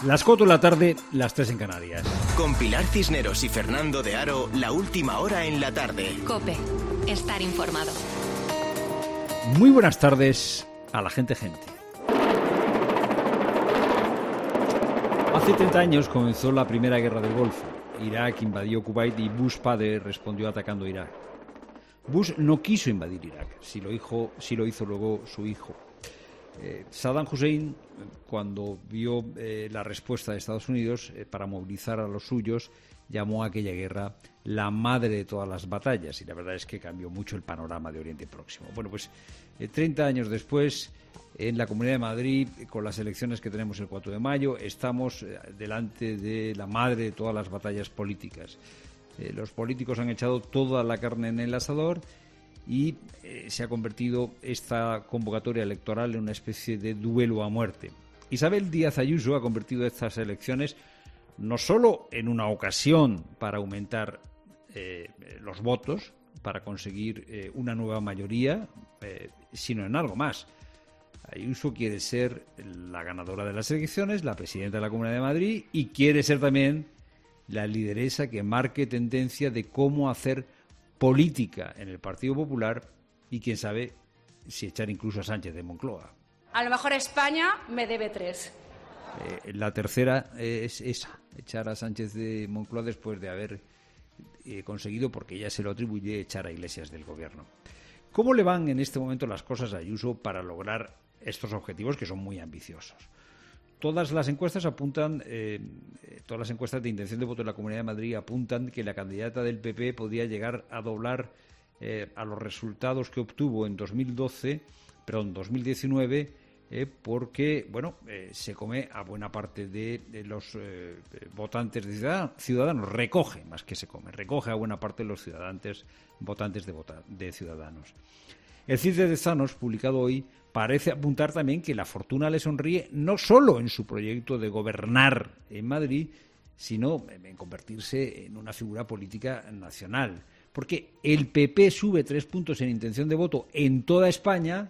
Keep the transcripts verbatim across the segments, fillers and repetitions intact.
Las cuatro de la tarde, las tres en Canarias. Con Pilar Cisneros y Fernando de Aro, la última hora en la tarde. COPE. Estar informado. Muy buenas tardes a la gente gente. Hace treinta años comenzó la primera guerra del Golfo. Irak invadió Kuwait y Bush padre respondió atacando Irak. Bush no quiso invadir Irak, si lo hizo, si lo hizo luego su hijo. Eh, Saddam Hussein, cuando vio eh, la respuesta de Estados Unidos eh, para movilizar a los suyos, llamó a aquella guerra la madre de todas las batallas, y la verdad es que cambió mucho el panorama de Oriente Próximo. Bueno, pues eh, treinta años después, en la Comunidad de Madrid, con las elecciones que tenemos el cuatro de mayo, estamos eh, delante de la madre de todas las batallas políticas. Eh, los políticos han echado toda la carne en el asador y eh, se ha convertido esta convocatoria electoral en una especie de duelo a muerte. Isabel Díaz Ayuso ha convertido estas elecciones no solo en una ocasión para aumentar eh, los votos, para conseguir eh, una nueva mayoría, eh, sino en algo más. Ayuso quiere ser la ganadora de las elecciones, la presidenta de la Comunidad de Madrid, y quiere ser también la lideresa que marque tendencia de cómo hacer política en el Partido Popular y, quién sabe, si echar incluso a Sánchez de Moncloa. A lo mejor España me debe tres. Eh, la tercera es esa, echar a Sánchez de Moncloa después de haber eh, conseguido, porque ella se lo atribuye, echar a Iglesias del gobierno. ¿Cómo le van en este momento las cosas a Ayuso para lograr estos objetivos que son muy ambiciosos? Todas las encuestas apuntan, eh, todas las encuestas de intención de voto en la Comunidad de Madrid apuntan que la candidata del P P podía llegar a doblar eh, a los resultados que obtuvo en dos mil doce, perdón, dos mil diecinueve, eh, porque, bueno, eh, se come a buena parte de, de los eh, votantes de ciudadanos, ciudadanos, recoge más que se come, recoge a buena parte de los ciudadanos, votantes de, vota, de Ciudadanos. El C I D de Tezanos, publicado hoy, parece apuntar también que la fortuna le sonríe no solo en su proyecto de gobernar en Madrid, sino en convertirse en una figura política nacional. Porque el P P sube tres puntos en intención de voto en toda España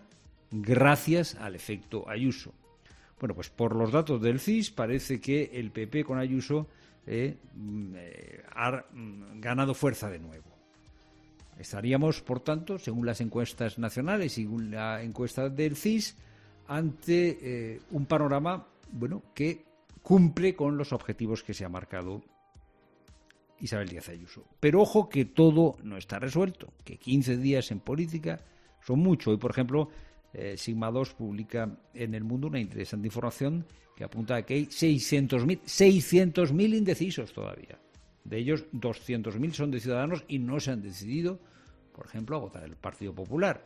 gracias al efecto Ayuso. Bueno, pues por los datos del C I S parece que el P P con Ayuso eh, eh, ha ganado fuerza de nuevo. Estaríamos, por tanto, según las encuestas nacionales y según la encuesta del C I S, ante eh, un panorama, bueno, que cumple con los objetivos que se ha marcado Isabel Díaz Ayuso. Pero ojo que todo no está resuelto, que quince días en política son mucho. Hoy, por ejemplo, eh, Sigma dos publica en El Mundo una interesante información que apunta a que hay seiscientos mil indecisos todavía. De ellos, doscientos mil son de Ciudadanos y no se han decidido, por ejemplo, a votar el Partido Popular.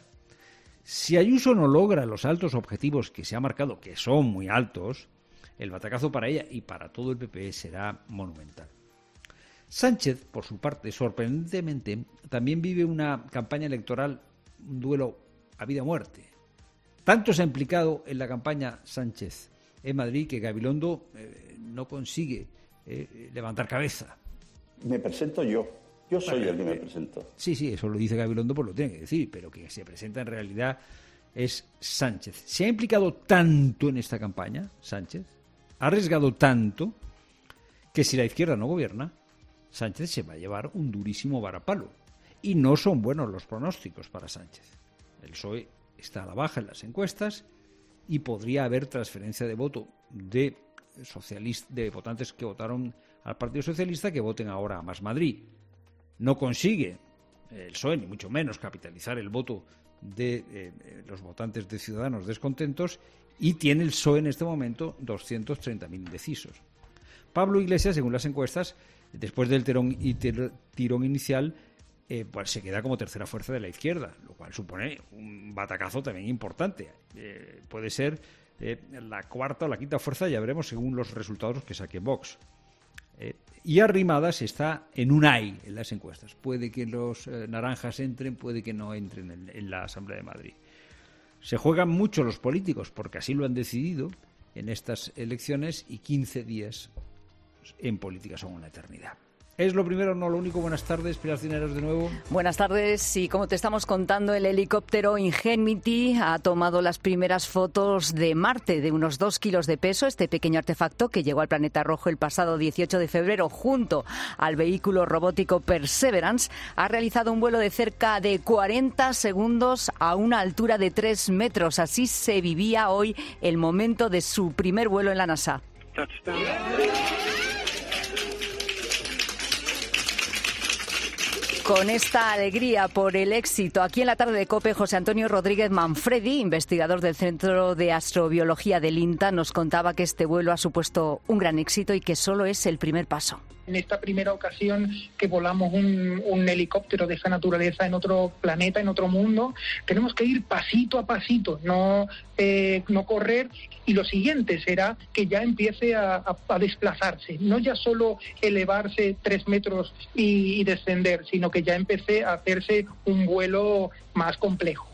Si Ayuso no logra los altos objetivos que se ha marcado, que son muy altos, el batacazo para ella y para todo el P P será monumental. Sánchez, por su parte, sorprendentemente, también vive una campaña electoral, un duelo a vida o muerte. Tanto se ha implicado en la campaña Sánchez en Madrid que Gabilondo eh, no consigue eh, levantar cabeza. Me presento yo. Yo soy bueno, el que me eh, presento. Sí, sí, eso lo dice Gabilondo, pues lo tiene que decir, pero que se presenta en realidad es Sánchez. Se ha implicado tanto en esta campaña, Sánchez, ha arriesgado tanto, que si la izquierda no gobierna, Sánchez se va a llevar un durísimo varapalo. Y no son buenos los pronósticos para Sánchez. El P S O E está a la baja en las encuestas y podría haber transferencia de voto de, socialist- de votantes que votaron al Partido Socialista que voten ahora a Más Madrid. No consigue el P S O E, ni mucho menos, capitalizar el voto de eh, los votantes de Ciudadanos descontentos y tiene el P S O E en este momento doscientos treinta mil indecisos. Pablo Iglesias, según las encuestas, después del tirón, y tir, tirón inicial, eh, pues se queda como tercera fuerza de la izquierda, lo cual supone un batacazo también importante. Eh, puede ser eh, la cuarta o la quinta fuerza, ya veremos según los resultados que saque Vox. Eh, y Arrimadas está en un ay en las encuestas. Puede que los eh, naranjas entren, puede que no entren en, en la Asamblea de Madrid. Se juegan mucho los políticos, porque así lo han decidido en estas elecciones, y quince días en política son una eternidad. Es lo primero, no lo único. Buenas tardes, Pilar Cisneros de nuevo. Buenas tardes. Y como te estamos contando, el helicóptero Ingenuity ha tomado las primeras fotos de Marte, de unos dos kilos de peso. Este pequeño artefacto que llegó al planeta rojo el pasado dieciocho de febrero junto al vehículo robótico Perseverance ha realizado un vuelo de cerca de cuarenta segundos a una altura de tres metros. Así se vivía hoy el momento de su primer vuelo en la NASA. Con esta alegría por el éxito, aquí en la tarde de COPE, José Antonio Rodríguez Manfredi, investigador del Centro de Astrobiología del INTA, nos contaba que este vuelo ha supuesto un gran éxito y que solo es el primer paso. En esta primera ocasión que volamos un, un helicóptero de esa naturaleza en otro planeta, en otro mundo, tenemos que ir pasito a pasito, no, eh, no correr. Y lo siguiente será que ya empiece a, a, a desplazarse, no ya solo elevarse tres metros y, y descender, sino que ya empecé a hacerse un vuelo más complejo.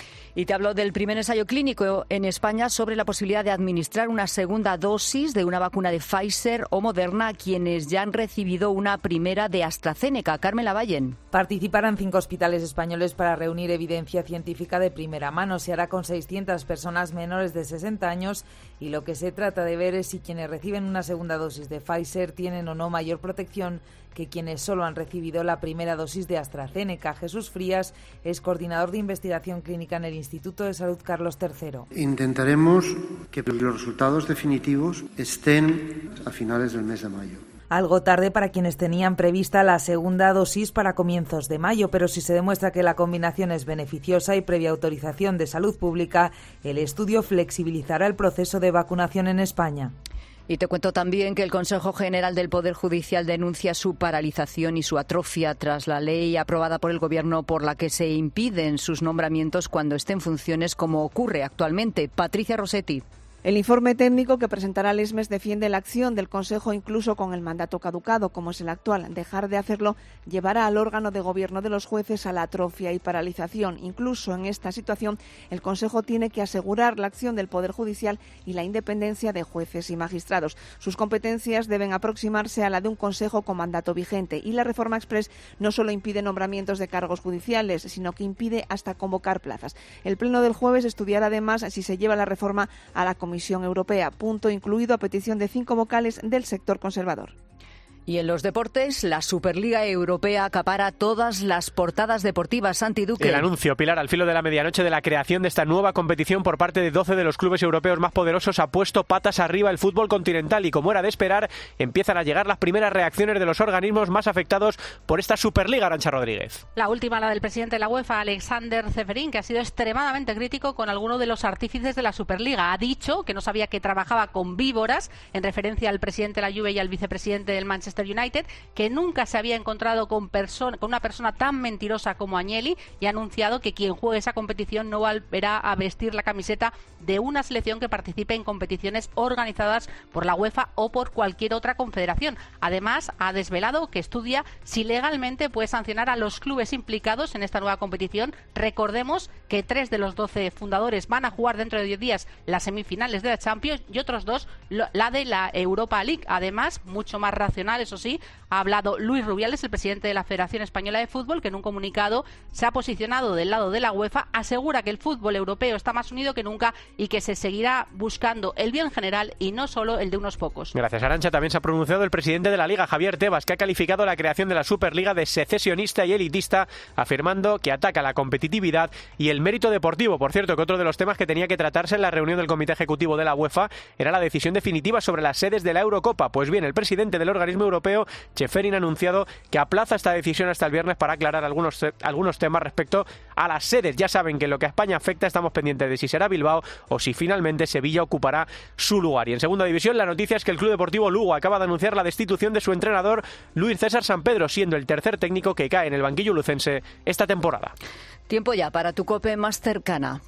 Y te hablo del primer ensayo clínico en España sobre la posibilidad de administrar una segunda dosis de una vacuna de Pfizer o Moderna a quienes ya han recibido una primera de AstraZeneca. Carmen Lavallen. Participarán cinco hospitales españoles para reunir evidencia científica de primera mano. Se hará con seiscientas personas menores de sesenta años y lo que se trata de ver es si quienes reciben una segunda dosis de Pfizer tienen o no mayor protección que quienes solo han recibido la primera dosis de AstraZeneca. Jesús Frías es coordinador de investigación clínica en el Instituto de Salud Carlos tercero. Intentaremos que los resultados definitivos estén a finales del mes de mayo. Algo tarde para quienes tenían prevista la segunda dosis para comienzos de mayo, pero si se demuestra que la combinación es beneficiosa y previa autorización de salud pública, el estudio flexibilizará el proceso de vacunación en España. Y te cuento también que el Consejo General del Poder Judicial denuncia su paralización y su atrofia tras la ley aprobada por el Gobierno por la que se impiden sus nombramientos cuando esté en funciones, como ocurre actualmente. Patricia Rossetti. El informe técnico que presentará el ESMES defiende la acción del Consejo incluso con el mandato caducado, como es el actual. Dejar de hacerlo llevará al órgano de gobierno de los jueces a la atrofia y paralización. Incluso en esta situación, el Consejo tiene que asegurar la acción del Poder Judicial y la independencia de jueces y magistrados. Sus competencias deben aproximarse a la de un Consejo con mandato vigente y la reforma exprés no solo impide nombramientos de cargos judiciales, sino que impide hasta convocar plazas. El Pleno del jueves estudiará además si se lleva la reforma a la Comisión Comisión Europea, punto incluido a petición de cinco vocales del sector conservador. Y en los deportes, la Superliga Europea acapara todas las portadas deportivas. Santi Duque. El anuncio, Pilar, al filo de la medianoche de la creación de esta nueva competición por parte de doce de los clubes europeos más poderosos ha puesto patas arriba el fútbol continental y, como era de esperar, empiezan a llegar las primeras reacciones de los organismos más afectados por esta Superliga. Arantxa Rodríguez. La última, la del presidente de la UEFA, Alexander Ceferín, que ha sido extremadamente crítico con alguno de los artífices de la Superliga. Ha dicho que no sabía que trabajaba con víboras, en referencia al presidente de la Juve y al vicepresidente del Manchester United, que nunca se había encontrado con, persona, con una persona tan mentirosa como Agnelli, y ha anunciado que quien juegue esa competición no volverá a vestir la camiseta de una selección que participe en competiciones organizadas por la UEFA o por cualquier otra confederación. Además, ha desvelado que estudia si legalmente puede sancionar a los clubes implicados en esta nueva competición. Recordemos que tres de los doce fundadores van a jugar dentro de diez días las semifinales de la Champions y otros dos la de la Europa League. Además, mucho más racional, eso sí, ha hablado Luis Rubiales, el presidente de la Federación Española de Fútbol, que en un comunicado se ha posicionado del lado de la UEFA, asegura que el fútbol europeo está más unido que nunca y que se seguirá buscando el bien general y no solo el de unos pocos. Gracias, Arantxa. También se ha pronunciado el presidente de la Liga, Javier Tebas, que ha calificado la creación de la Superliga de secesionista y elitista, afirmando que ataca la competitividad y el mérito deportivo. Por cierto, que otro de los temas que tenía que tratarse en la reunión del Comité Ejecutivo de la UEFA era la decisión definitiva sobre las sedes de la Eurocopa. Pues bien, el presidente del organismo europeo, Ceferin, ha anunciado que aplaza esta decisión hasta el viernes para aclarar algunos, algunos temas respecto a las sedes. Ya saben que en lo que a España afecta estamos pendientes de si será Bilbao o si finalmente Sevilla ocupará su lugar. Y en segunda división, la noticia es que el Club Deportivo Lugo acaba de anunciar la destitución de su entrenador Luis César Sampedro, siendo el tercer técnico que cae en el banquillo lucense esta temporada. Tiempo ya para tu COPE más cercana.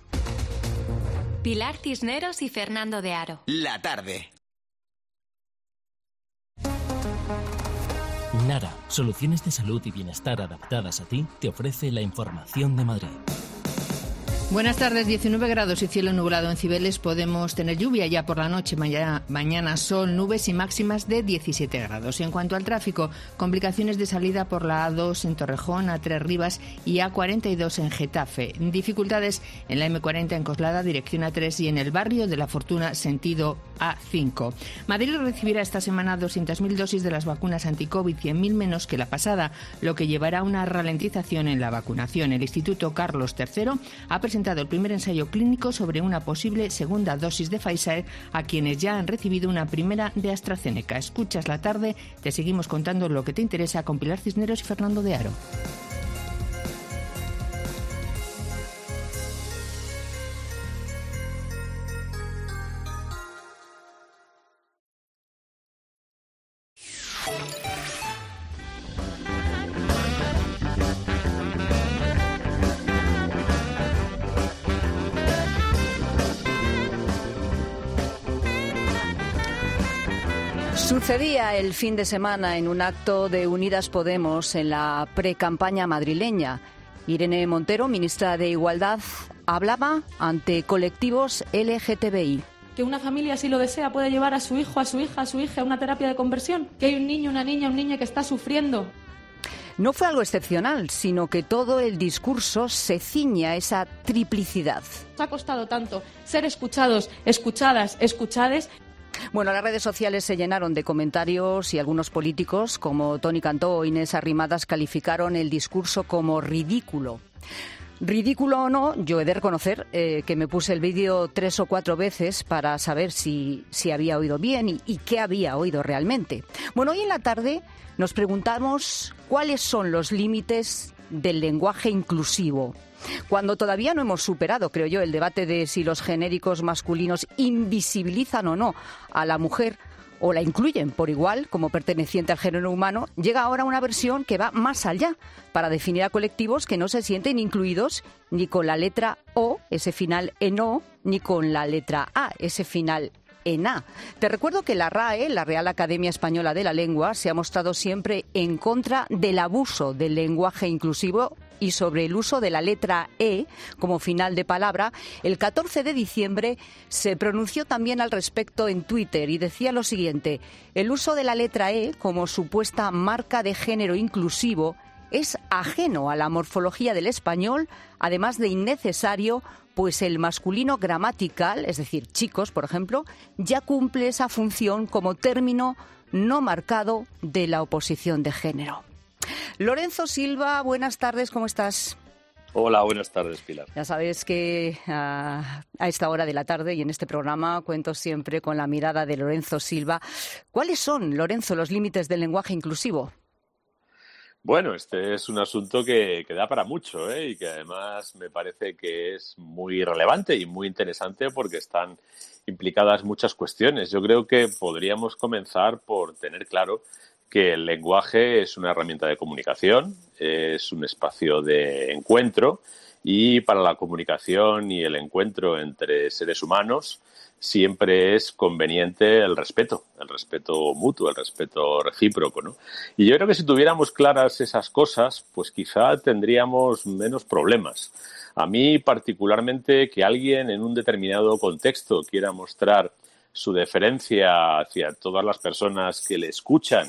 Pilar Cisneros y Fernando de Aro. La tarde. Nara, soluciones de salud y bienestar adaptadas a ti, te ofrece la información de Madrid. Buenas tardes, diecinueve grados y cielo nublado en Cibeles. Podemos tener lluvia ya por la noche, mañana, mañana sol, nubes y máximas de diecisiete grados. En cuanto al tráfico, complicaciones de salida por la A dos en Torrejón, A tres Rivas y A cuarenta y dos en Getafe. Dificultades en la M cuarenta en Coslada, dirección A tres y en el barrio de la Fortuna, sentido A cinco. Madrid recibirá esta semana doscientas mil dosis de las vacunas anti-COVID, cien mil menos que la pasada, lo que llevará a una ralentización en la vacunación. El Instituto Carlos tercero ha presentado el primer ensayo clínico sobre una posible segunda dosis de Pfizer a quienes ya han recibido una primera de AstraZeneca. Escuchas la tarde, te seguimos contando lo que te interesa con Pilar Cisneros y Fernando de Aro. Sucedía el fin de semana en un acto de Unidas Podemos en la precampaña madrileña. Irene Montero, ministra de Igualdad, hablaba ante colectivos L G T B I. Que una familia, si lo desea, puede llevar a su hijo, a su hija, a su hija a una terapia de conversión. Que hay un niño, una niña, un niño que está sufriendo. No fue algo excepcional, sino que todo el discurso se ciñe a esa triplicidad. Nos ha costado tanto ser escuchados, escuchadas, escuchades. Bueno, las redes sociales se llenaron de comentarios y algunos políticos, como Toni Cantó o Inés Arrimadas, calificaron el discurso como ridículo. Ridículo o no, yo he de reconocer eh, que me puse el vídeo tres o cuatro veces para saber si, si había oído bien y, y qué había oído realmente. Bueno, hoy en la tarde nos preguntamos cuáles son los límites del lenguaje inclusivo. Cuando todavía no hemos superado, creo yo, el debate de si los genéricos masculinos invisibilizan o no a la mujer o la incluyen por igual como perteneciente al género humano, llega ahora una versión que va más allá para definir a colectivos que no se sienten incluidos ni con la letra O, ese final en O, ni con la letra A, ese final en A. Te recuerdo que la R A E, la Real Academia Española de la Lengua, se ha mostrado siempre en contra del abuso del lenguaje inclusivo y sobre el uso de la letra E como final de palabra. El catorce de diciembre se pronunció también al respecto en Twitter y decía lo siguiente: el uso de la letra E como supuesta marca de género inclusivo es ajeno a la morfología del español, además de innecesario, pues el masculino gramatical, es decir, chicos, por ejemplo, ya cumple esa función como término no marcado de la oposición de género. Lorenzo Silva, buenas tardes, ¿cómo estás? Hola, buenas tardes, Pilar. Ya sabes que uh, a esta hora de la tarde y en este programa cuento siempre con la mirada de Lorenzo Silva. ¿Cuáles son, Lorenzo, los límites del lenguaje inclusivo? Bueno, este es un asunto que, que da para mucho, ¿eh? Y que además me parece que es muy relevante y muy interesante porque están implicadas muchas cuestiones. Yo creo que podríamos comenzar por tener claro que el lenguaje es una herramienta de comunicación, es un espacio de encuentro y para la comunicación y el encuentro entre seres humanos siempre es conveniente el respeto, el respeto mutuo, el respeto recíproco, ¿no? Y yo creo que si tuviéramos claras esas cosas, pues quizá tendríamos menos problemas. A mí particularmente que alguien en un determinado contexto quiera mostrar su deferencia hacia todas las personas que le escuchan,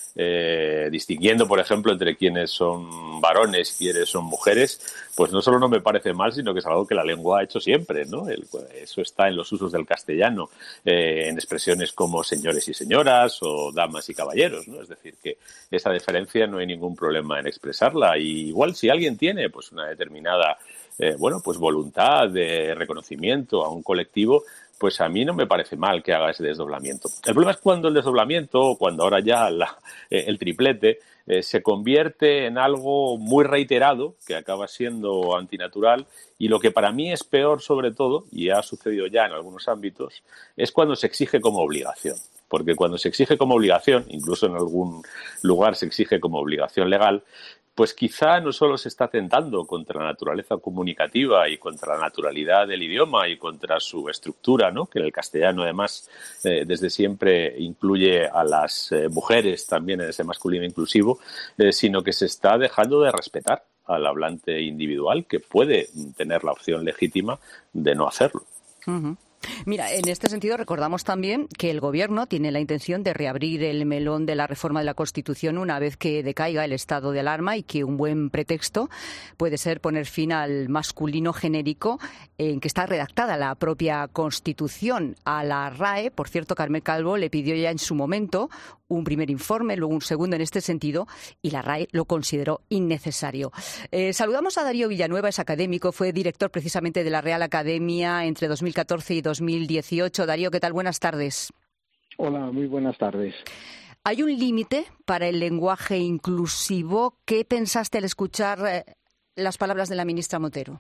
Eh, distinguiendo, por ejemplo, entre quienes son varones y quienes son mujeres, pues no solo no me parece mal, sino que es algo que la lengua ha hecho siempre, ¿no? El, eso está en los usos del castellano, eh, en expresiones como señores y señoras o damas y caballeros, ¿no? Es decir, que esa diferencia no hay ningún problema en expresarla. Y igual si alguien tiene pues una determinada eh, bueno, pues voluntad de reconocimiento a un colectivo, pues a mí no me parece mal que haga ese desdoblamiento. El problema es cuando el desdoblamiento, o cuando ahora ya la, eh, el triplete, eh, se convierte en algo muy reiterado, que acaba siendo antinatural, y lo que para mí es peor sobre todo, y ha sucedido ya en algunos ámbitos, es cuando se exige como obligación. Porque cuando se exige como obligación, incluso en algún lugar se exige como obligación legal, pues quizá no solo se está atentando contra la naturaleza comunicativa y contra la naturalidad del idioma y contra su estructura, ¿no? Que en el castellano además eh, desde siempre incluye a las eh, mujeres también en ese masculino inclusivo, eh, sino que se está dejando de respetar al hablante individual, que puede tener la opción legítima de no hacerlo. Uh-huh. Mira, en este sentido recordamos también que el Gobierno tiene la intención de reabrir el melón de la reforma de la Constitución una vez que decaiga el estado de alarma, y que un buen pretexto puede ser poner fin al masculino genérico en que está redactada la propia Constitución. A la R A E, por cierto, Carmen Calvo le pidió ya en su momento un primer informe, luego un segundo en este sentido, y la R A E lo consideró innecesario. Eh, saludamos a Darío Villanueva, es académico, fue director precisamente de la Real Academia entre dos mil catorce y dos mil dieciocho. Darío, ¿qué tal? Buenas tardes. Hola, muy buenas tardes. ¿Hay un límite para el lenguaje inclusivo? ¿Qué pensaste al escuchar eh, las palabras de la ministra Montero?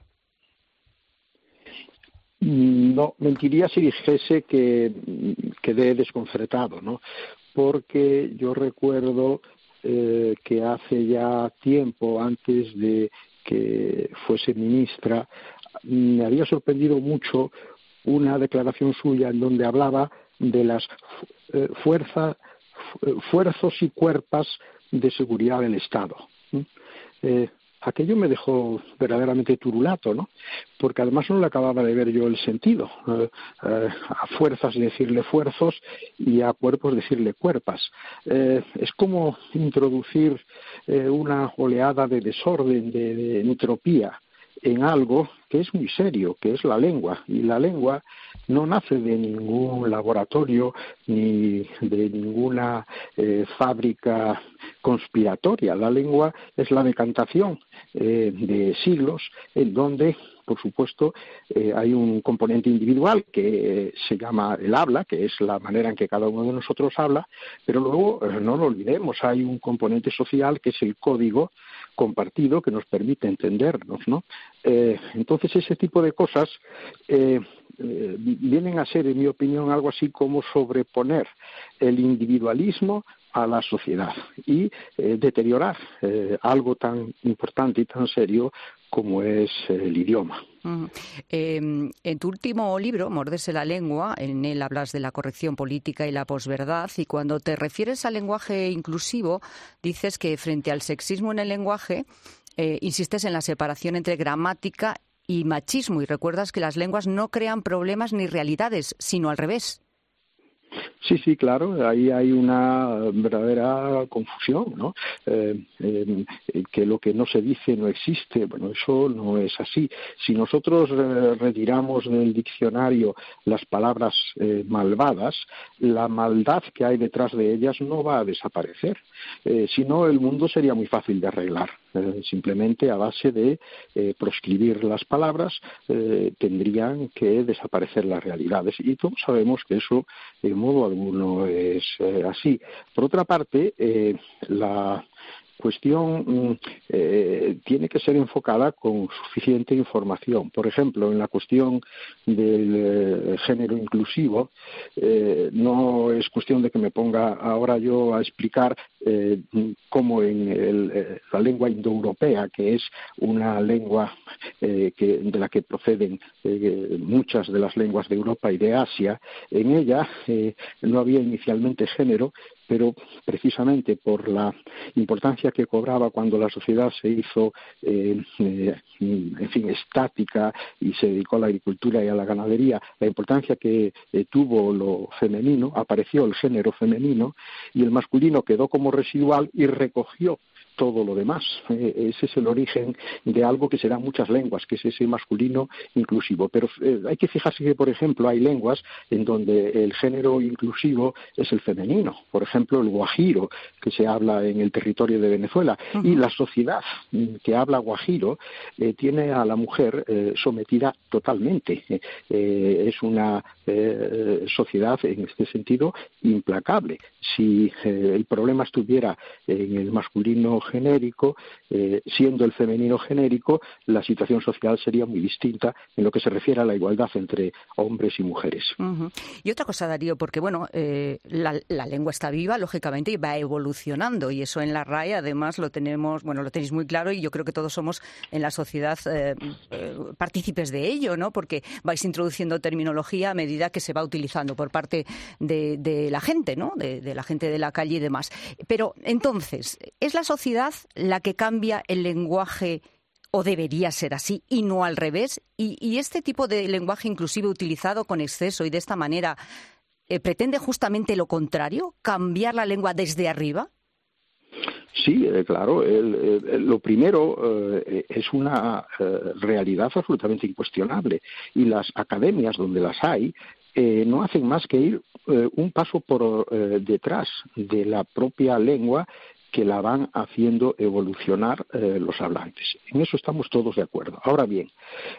No, mentiría si dijese que quedé desconcertado, ¿no? Porque yo recuerdo eh, que hace ya tiempo, antes de que fuese ministra, me había sorprendido mucho una declaración suya en donde hablaba de las eh, fuerzas, fuerzos y cuerpos de seguridad del Estado. Eh, aquello me dejó verdaderamente turulato, ¿no? Porque además no le acababa de ver yo el sentido. Eh, eh, a fuerzas decirle fuerzos y a cuerpos decirle cuerpas. Eh, es como introducir eh, una oleada de desorden, de, de entropía en algo que es muy serio, que es la lengua. Y la lengua no nace de ningún laboratorio ni de ninguna eh, fábrica conspiratoria. La lengua es la decantación eh, de siglos en donde, por supuesto, eh, hay un componente individual que eh, se llama el habla, que es la manera en que cada uno de nosotros habla, pero luego, eh, no lo olvidemos, hay un componente social que es el código compartido que nos permite entendernos, ¿no? Eh, entonces, ese tipo de cosas eh, eh, vienen a ser, en mi opinión, algo así como sobreponer el individualismo a la sociedad y eh, deteriorar eh, algo tan importante y tan serio como es el idioma. Uh-huh. Eh, en tu último libro, Morderse la lengua, en él hablas de la corrección política y la posverdad, y cuando te refieres al lenguaje inclusivo, dices que frente al sexismo en el lenguaje, eh, insistes en la separación entre gramática y machismo, y recuerdas que las lenguas no crean problemas ni realidades, sino al revés. Sí, sí, claro, ahí hay una verdadera confusión, ¿no? Eh, eh, que lo que no se dice no existe. Bueno, eso no es así. Si nosotros eh, retiramos del diccionario las palabras eh, malvadas, la maldad que hay detrás de ellas no va a desaparecer. Eh, si no, el mundo sería muy fácil de arreglar. Eh, simplemente a base de eh, proscribir las palabras eh, tendrían que desaparecer las realidades. Y todos sabemos que eso en modo alguno es eh, así. Por otra parte, eh, la cuestión eh, tiene que ser enfocada con suficiente información. Por ejemplo, en la cuestión del eh, género inclusivo, eh, no es cuestión de que me ponga ahora yo a explicar eh, cómo en el, eh, la lengua indoeuropea, que es una lengua eh, que, de la que proceden eh, muchas de las lenguas de Europa y de Asia, en ella eh, no había inicialmente género, pero precisamente por la importancia que cobraba cuando la sociedad se hizo, eh, eh, en fin, estática y se dedicó a la agricultura y a la ganadería, la importancia que eh, tuvo lo femenino, apareció el género femenino y el masculino quedó como residual y recogió todo lo demás. Eh, ese es el origen de algo que será muchas lenguas, que es ese masculino inclusivo. Pero eh, hay que fijarse que, por ejemplo, hay lenguas en donde el género inclusivo es el femenino. Por ejemplo, el guajiro, que se habla en el territorio de Venezuela. Uh-huh. Y la sociedad que habla guajiro eh, tiene a la mujer eh, sometida totalmente. Eh, eh, es una eh, sociedad, en este sentido, implacable. Si eh, el problema estuviera en el masculino genérico, eh, siendo el femenino genérico, la situación social sería muy distinta en lo que se refiere a la igualdad entre hombres y mujeres. Uh-huh. Y otra cosa, Darío, porque bueno, eh, la, la lengua está viva, lógicamente, y va evolucionando, y eso en la R A E además lo tenemos, bueno, lo tenéis muy claro, y yo creo que todos somos en la sociedad eh, eh, partícipes de ello, ¿no? Porque vais introduciendo terminología a medida que se va utilizando por parte de, de la gente, ¿no? De, de la gente de la calle y demás. Pero entonces, ¿es la sociedad la que cambia el lenguaje o debería ser así y no al revés. Y, y este tipo de lenguaje inclusivo utilizado con exceso y de esta manera eh, pretende justamente lo contrario, cambiar la lengua desde arriba. Sí, eh, claro. El, el, lo primero eh, es una eh, realidad absolutamente incuestionable, y las academias donde las hay eh, no hacen más que ir eh, un paso por eh, detrás de la propia lengua, que la van haciendo evolucionar eh, los hablantes. En eso estamos todos de acuerdo. Ahora bien,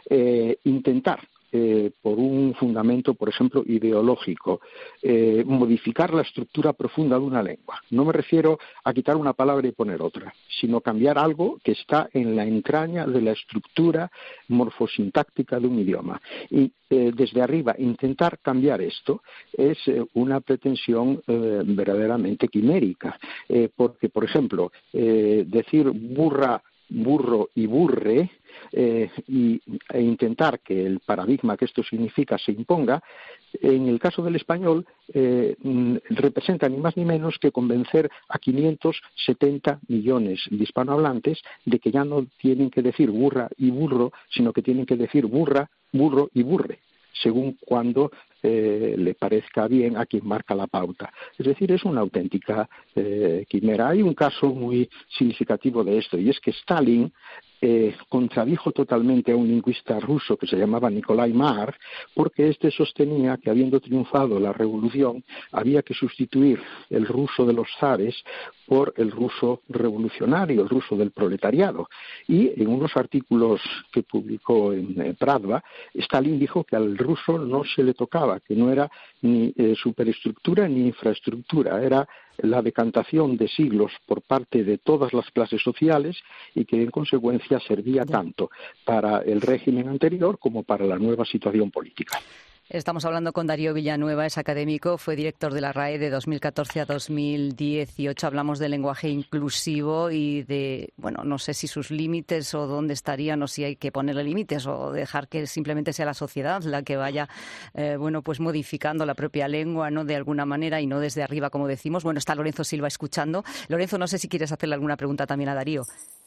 eh, intentar Eh, por un fundamento, por ejemplo, ideológico, eh, modificar la estructura profunda de una lengua. No me refiero a quitar una palabra y poner otra, sino cambiar algo que está en la entraña de la estructura morfosintáctica de un idioma. Y eh, desde arriba intentar cambiar esto es eh, una pretensión eh, verdaderamente quimérica, eh, porque, por ejemplo, eh, decir burra, burro y burre, Eh, y, e intentar que el paradigma que esto significa se imponga, en el caso del español eh, representa ni más ni menos que convencer a quinientos setenta millones de hispanohablantes de que ya no tienen que decir burra y burro, sino que tienen que decir burra, burro y burre, según cuando eh, le parezca bien a quien marca la pauta. Es decir, es una auténtica eh, quimera. Hay un caso muy significativo de esto, y es que Stalin eh, contradijo totalmente a un lingüista ruso que se llamaba Nikolai Marr, porque éste sostenía que, habiendo triunfado la revolución, había que sustituir el ruso de los zares por el ruso revolucionario, el ruso del proletariado. Y en unos artículos que publicó en eh, Pravda, Stalin dijo que al ruso no se le tocaba, que no era ni eh, superestructura ni infraestructura, era la decantación de siglos por parte de todas las clases sociales, y que en consecuencia servía tanto para el régimen anterior como para la nueva situación política. Estamos hablando con Darío Villanueva, es académico, fue director de la R A E de dos mil catorce a dos mil dieciocho. Hablamos del lenguaje inclusivo y de, bueno, no sé si sus límites o dónde estarían, o si hay que ponerle límites o dejar que simplemente sea la sociedad la que vaya, eh, bueno, pues modificando la propia lengua, ¿no?, de alguna manera, y no desde arriba, como decimos. Bueno, está Lorenzo Silva escuchando. Lorenzo, no sé si quieres hacerle alguna pregunta también a Darío.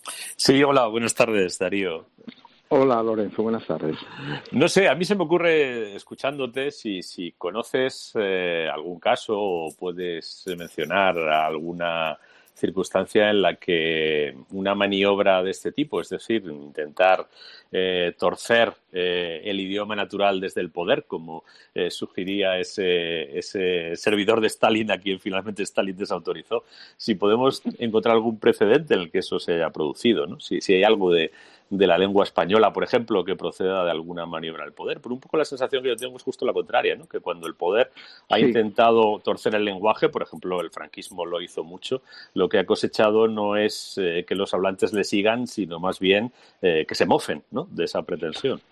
Sí, hola, buenas tardes, Darío. Hola, Lorenzo, buenas tardes. No sé, a mí se me ocurre, escuchándote, si, si conoces eh, algún caso o puedes mencionar alguna circunstancia en la que una maniobra de este tipo, es decir, intentar eh, torcer eh, el idioma natural desde el poder, como eh, sugería ese, ese servidor de Stalin a quien finalmente Stalin desautorizó, si podemos encontrar algún precedente en el que eso se haya producido, ¿no? Si, si hay algo de de la lengua española, por ejemplo, que proceda de alguna maniobra del poder. Pero un poco la sensación que yo tengo es justo la contraria, ¿no? Que cuando el poder ha sí. intentado torcer el lenguaje, por ejemplo, el franquismo lo hizo mucho, lo que ha cosechado no es eh, que los hablantes le sigan, sino más bien eh, que se mofen, ¿no?, de esa pretensión.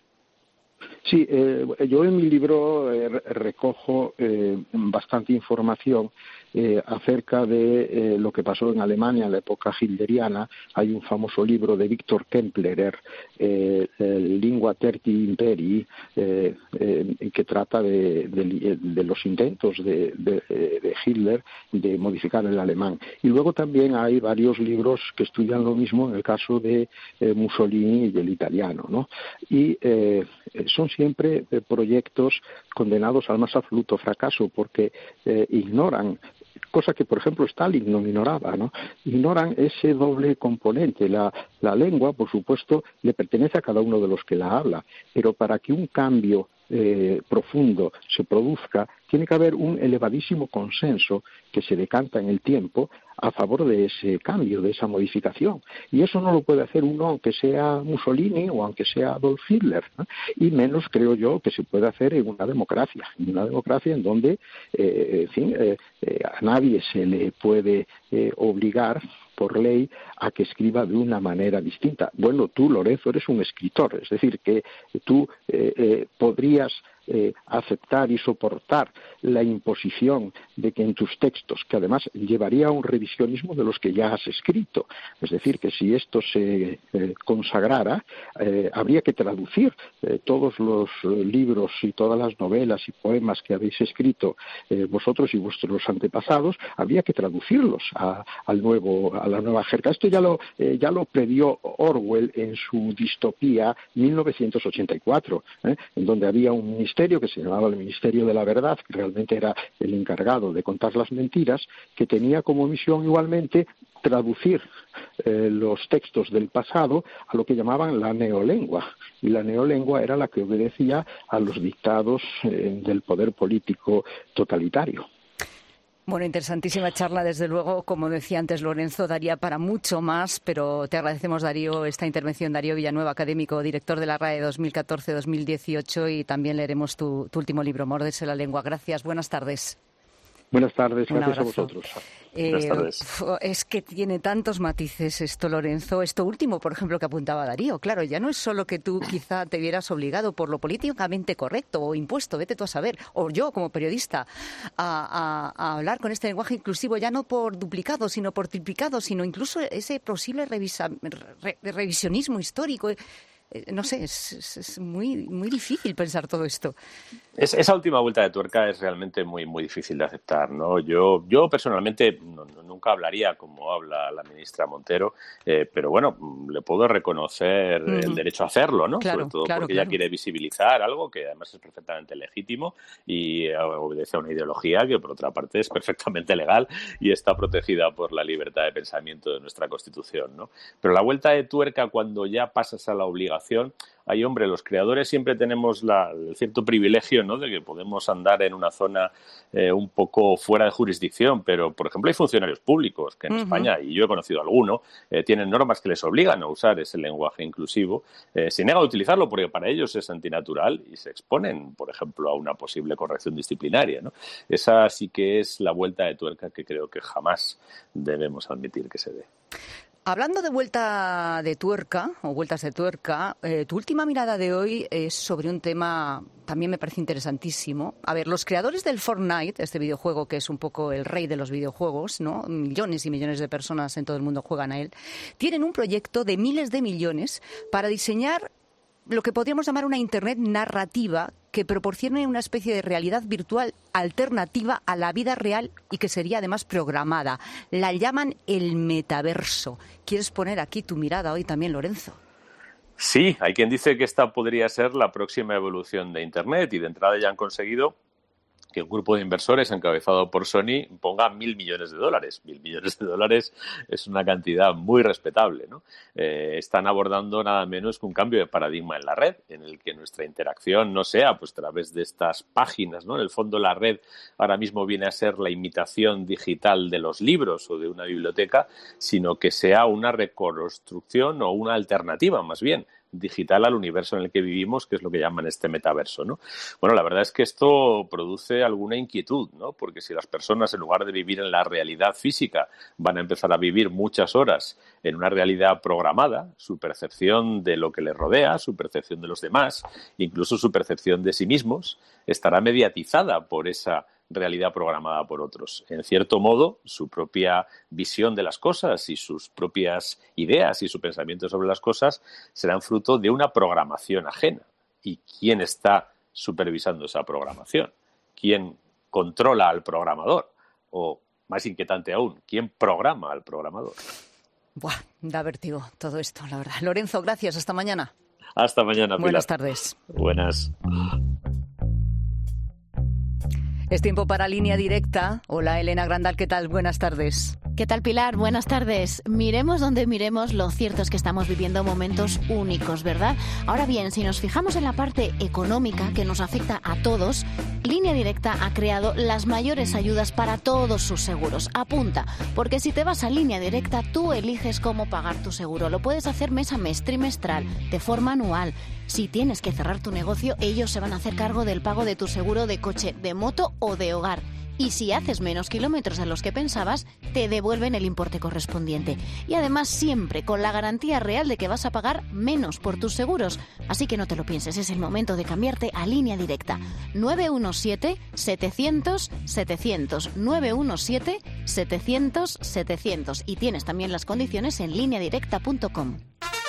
Sí, eh, yo en mi libro eh, recojo eh, bastante información eh, acerca de eh, lo que pasó en Alemania en la época hitleriana. Hay un famoso libro de Viktor Kemplerer, eh, Lingua Tertii Imperii, eh, eh, que trata de, de, de los intentos de, de, de Hitler de modificar el alemán. Y luego también hay varios libros que estudian lo mismo en el caso de eh, Mussolini y el italiano, ¿no? Y eh, son siempre eh, proyectos condenados al más absoluto fracaso, porque eh, ignoran, cosa que por ejemplo Stalin no ignoraba, ¿no? Ignoran ese doble componente. La, la lengua, por supuesto, le pertenece a cada uno de los que la habla, pero para que un cambio eh, profundo se produzca, tiene que haber un elevadísimo consenso que se decanta en el tiempo a favor de ese cambio, de esa modificación. Y eso no lo puede hacer uno aunque sea Mussolini o aunque sea Adolf Hitler, ¿no? Y menos, creo yo, que se puede hacer en una democracia, en una democracia en donde eh, en fin, eh, eh, a nadie se le puede eh, obligar por ley a que escriba de una manera distinta. Bueno, tú, Lorenzo, eres un escritor, es decir, que tú eh, eh, podrías eh, aceptar y soportar la imposición de que en tus textos, que además llevaría a un revisionismo de los que ya has escrito, es decir, que si esto se eh, consagrara, eh, habría que traducir eh, todos los eh, libros y todas las novelas y poemas que habéis escrito eh, vosotros y vuestros antepasados, habría que traducirlos a, al nuevo, a la nueva jerga. Esto ya lo, eh, ya lo previó Orwell en su distopía mil novecientos ochenta y cuatro, ¿eh? en donde había un ministerio que se llamaba el Ministerio de la Verdad, que realmente era el encargado de contar las mentiras, que tenía como misión igualmente traducir eh, los textos del pasado a lo que llamaban la neolengua, y la neolengua era la que obedecía a los dictados eh, del poder político totalitario. Bueno, interesantísima charla, desde luego. Como decía antes Lorenzo, daría para mucho más, pero te agradecemos, Darío, esta intervención. Darío Villanueva, académico, director de la RAE dos mil catorce dos mil dieciocho, y también leeremos tu, tu último libro, Morderse la lengua. Gracias, buenas tardes. Buenas tardes, gracias a vosotros. Eh, Buenas tardes. Es que tiene tantos matices esto, Lorenzo. Esto último, por ejemplo, que apuntaba Darío. Claro, ya no es solo que tú quizá te vieras obligado por lo políticamente correcto o impuesto, vete tú a saber, o yo como periodista, a, a, a hablar con este lenguaje inclusivo, ya no por duplicado, sino por triplicado, sino incluso ese posible revisa, re, revisionismo histórico. No sé, es, es, es muy muy difícil pensar todo esto. Es, esa última vuelta de tuerca es realmente muy muy difícil de aceptar, ¿no? Yo yo personalmente no, nunca hablaría como habla la ministra Montero, eh, pero bueno, le puedo reconocer mm. el derecho a hacerlo, ¿no? Claro, sobre todo claro, porque claro. ella quiere visibilizar algo que además es perfectamente legítimo y obedece a una ideología que por otra parte es perfectamente legal y está protegida por la libertad de pensamiento de nuestra Constitución, ¿no? Pero la vuelta de tuerca, cuando ya pasas a la obligación, ahí, hombre, los creadores siempre tenemos la, el cierto privilegio, ¿no?, de que podemos andar en una zona eh, un poco fuera de jurisdicción, pero, por ejemplo, hay funcionarios públicos que en uh-huh. España, y yo he conocido alguno, eh, tienen normas que les obligan a usar ese lenguaje inclusivo, eh, se niegan a utilizarlo porque para ellos es antinatural y se exponen, por ejemplo, a una posible corrección disciplinaria, ¿no? Esa sí que es la vuelta de tuerca que creo que jamás debemos admitir que se dé. Hablando de vuelta de tuerca o vueltas de tuerca, eh, tu última mirada de hoy es sobre un tema también me parece interesantísimo. A ver, los creadores del Fortnite, este videojuego que es un poco el rey de los videojuegos, ¿no? Millones y millones de personas en todo el mundo juegan a él, tienen un proyecto de miles de millones para diseñar lo que podríamos llamar una Internet narrativa que proporcione una especie de realidad virtual alternativa a la vida real y que sería además programada. La llaman el metaverso. ¿Quieres poner aquí tu mirada hoy también, Lorenzo? Sí, hay quien dice que esta podría ser la próxima evolución de Internet y de entrada ya han conseguido que un grupo de inversores encabezado por Sony ponga mil millones de dólares. Mil millones de dólares es una cantidad muy respetable, ¿no? Eh, están abordando nada menos que un cambio de paradigma en la red, en el que nuestra interacción no sea pues a través de estas páginas, ¿no? En el fondo la red ahora mismo viene a ser la imitación digital de los libros o de una biblioteca, sino que sea una reconstrucción o una alternativa más bien digital al universo en el que vivimos, que es lo que llaman este metaverso, ¿no? Bueno, la verdad es que esto produce alguna inquietud, ¿no? Porque si las personas, en lugar de vivir en la realidad física, van a empezar a vivir muchas horas en una realidad programada, su percepción de lo que les rodea, su percepción de los demás, incluso su percepción de sí mismos, estará mediatizada por esa realidad programada por otros. En cierto modo, su propia visión de las cosas y sus propias ideas y su pensamiento sobre las cosas serán fruto de una programación ajena. ¿Y quién está supervisando esa programación? ¿Quién controla al programador? O, más inquietante aún, ¿quién programa al programador? Buah, da vértigo todo esto, la verdad. Lorenzo, gracias. Hasta mañana. Hasta mañana, Pilar. Buenas tardes. Buenas. Es tiempo para Línea Directa. Hola, Elena Grandal, ¿qué tal? Buenas tardes. ¿Qué tal, Pilar? Buenas tardes. Miremos donde miremos, lo cierto es que estamos viviendo momentos únicos, ¿verdad? Ahora bien, si nos fijamos en la parte económica que nos afecta a todos, Línea Directa ha creado las mayores ayudas para todos sus seguros. Apunta, porque si te vas a Línea Directa, tú eliges cómo pagar tu seguro. Lo puedes hacer mes a mes, trimestral, de forma anual. Si tienes que cerrar tu negocio, ellos se van a hacer cargo del pago de tu seguro de coche, de moto o de hogar. Y si haces menos kilómetros de los que pensabas, te devuelven el importe correspondiente. Y además siempre con la garantía real de que vas a pagar menos por tus seguros. Así que no te lo pienses, es el momento de cambiarte a Línea Directa. nueve uno siete, setecientos, setecientos. nueve uno siete, setecientos, setecientos. Y tienes también las condiciones en línea directa punto com.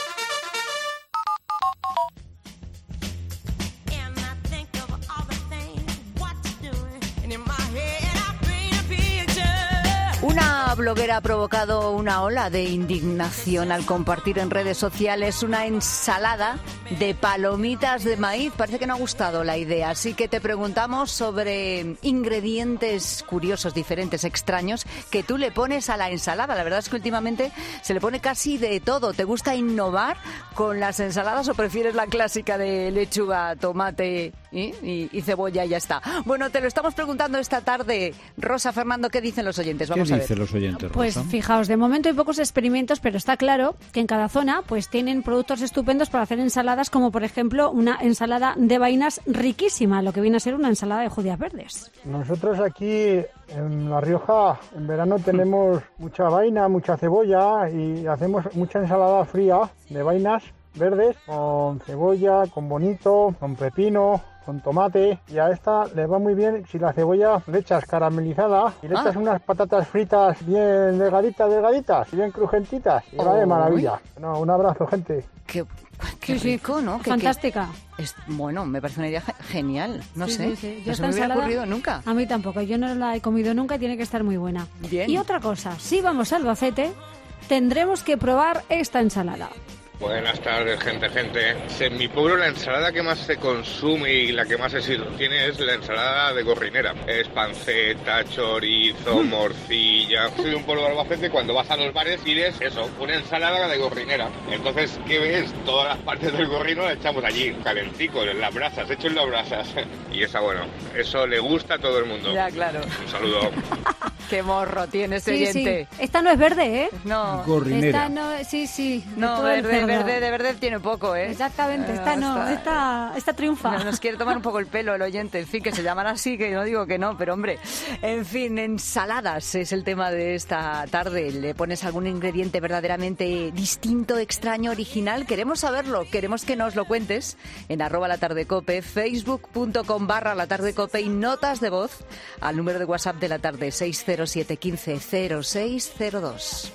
Una bloguera ha provocado una ola de indignación al compartir en redes sociales una ensalada de palomitas de maíz. Parece que no ha gustado la idea, así que te preguntamos sobre ingredientes curiosos, diferentes, extraños que tú le pones a la ensalada. La verdad es que últimamente se le pone casi de todo. ¿Te gusta innovar con las ensaladas o prefieres la clásica de lechuga, tomate y, y, y cebolla y ya está? Bueno, te lo estamos preguntando esta tarde. Rosa, Fernando, ¿qué dicen los oyentes? Vamos ¿Qué a ver. dicen los oyentes, Pues Rosa? fijaos, de momento hay pocos experimentos, pero está claro que en cada zona pues tienen productos estupendos para hacer ensaladas, como por ejemplo una ensalada de vainas riquísima, lo que viene a ser una ensalada de judías verdes. Nosotros aquí en La Rioja en verano tenemos mucha vaina, mucha cebolla y hacemos mucha ensalada fría de vainas verdes con cebolla, con bonito, con pepino, con tomate, y a esta le va muy bien si la cebolla le echas caramelizada y le echas ah. unas patatas fritas bien delgaditas, delgaditas, bien crujentitas, y oh, va de maravilla. No, un abrazo, gente. Qué, qué sí, rico, ¿no? Qué, fantástica. Qué, es, bueno, me parece una idea genial, no sí, sé, sí, sí. Yo no se me hubiera ocurrido nunca. A mí tampoco, yo no la he comido nunca y tiene que estar muy buena. Bien. Y otra cosa, si vamos a Albacete, tendremos que probar esta ensalada. Buenas tardes, gente, gente. En mi pueblo la ensalada que más se consume y la que más éxito tiene es la ensalada de gorrinera. Es panceta, chorizo, morcilla. Soy de un pueblo de Albacete, cuando vas a los bares pides eso, una ensalada de gorrinera. Entonces, ¿qué ves? Todas las partes del gorrino la echamos allí, calentico, en las brasas, hecho en las brasas. Y esa, bueno, eso le gusta a todo el mundo. Ya, claro. Un saludo. Qué morro tiene ese sí, oyente. Sí. Esta no es verde, ¿eh? No. Gorrinera. Esta no, sí, sí. No, verde, verde, de verde tiene poco, ¿eh? Exactamente, esta no, no esta, esta triunfa. No, nos quiere tomar un poco el pelo el oyente, en fin, que se llaman así, que no digo que no, pero hombre, en fin, ensaladas es el tema de esta tarde. ¿Le pones algún ingrediente verdaderamente distinto, extraño, original? Queremos saberlo, queremos que nos lo cuentes en arroba la tarde cope, facebook.com barra la tarde cope y notas de voz al número de WhatsApp de la tarde seis cero siete uno cinco cero seis cero dos.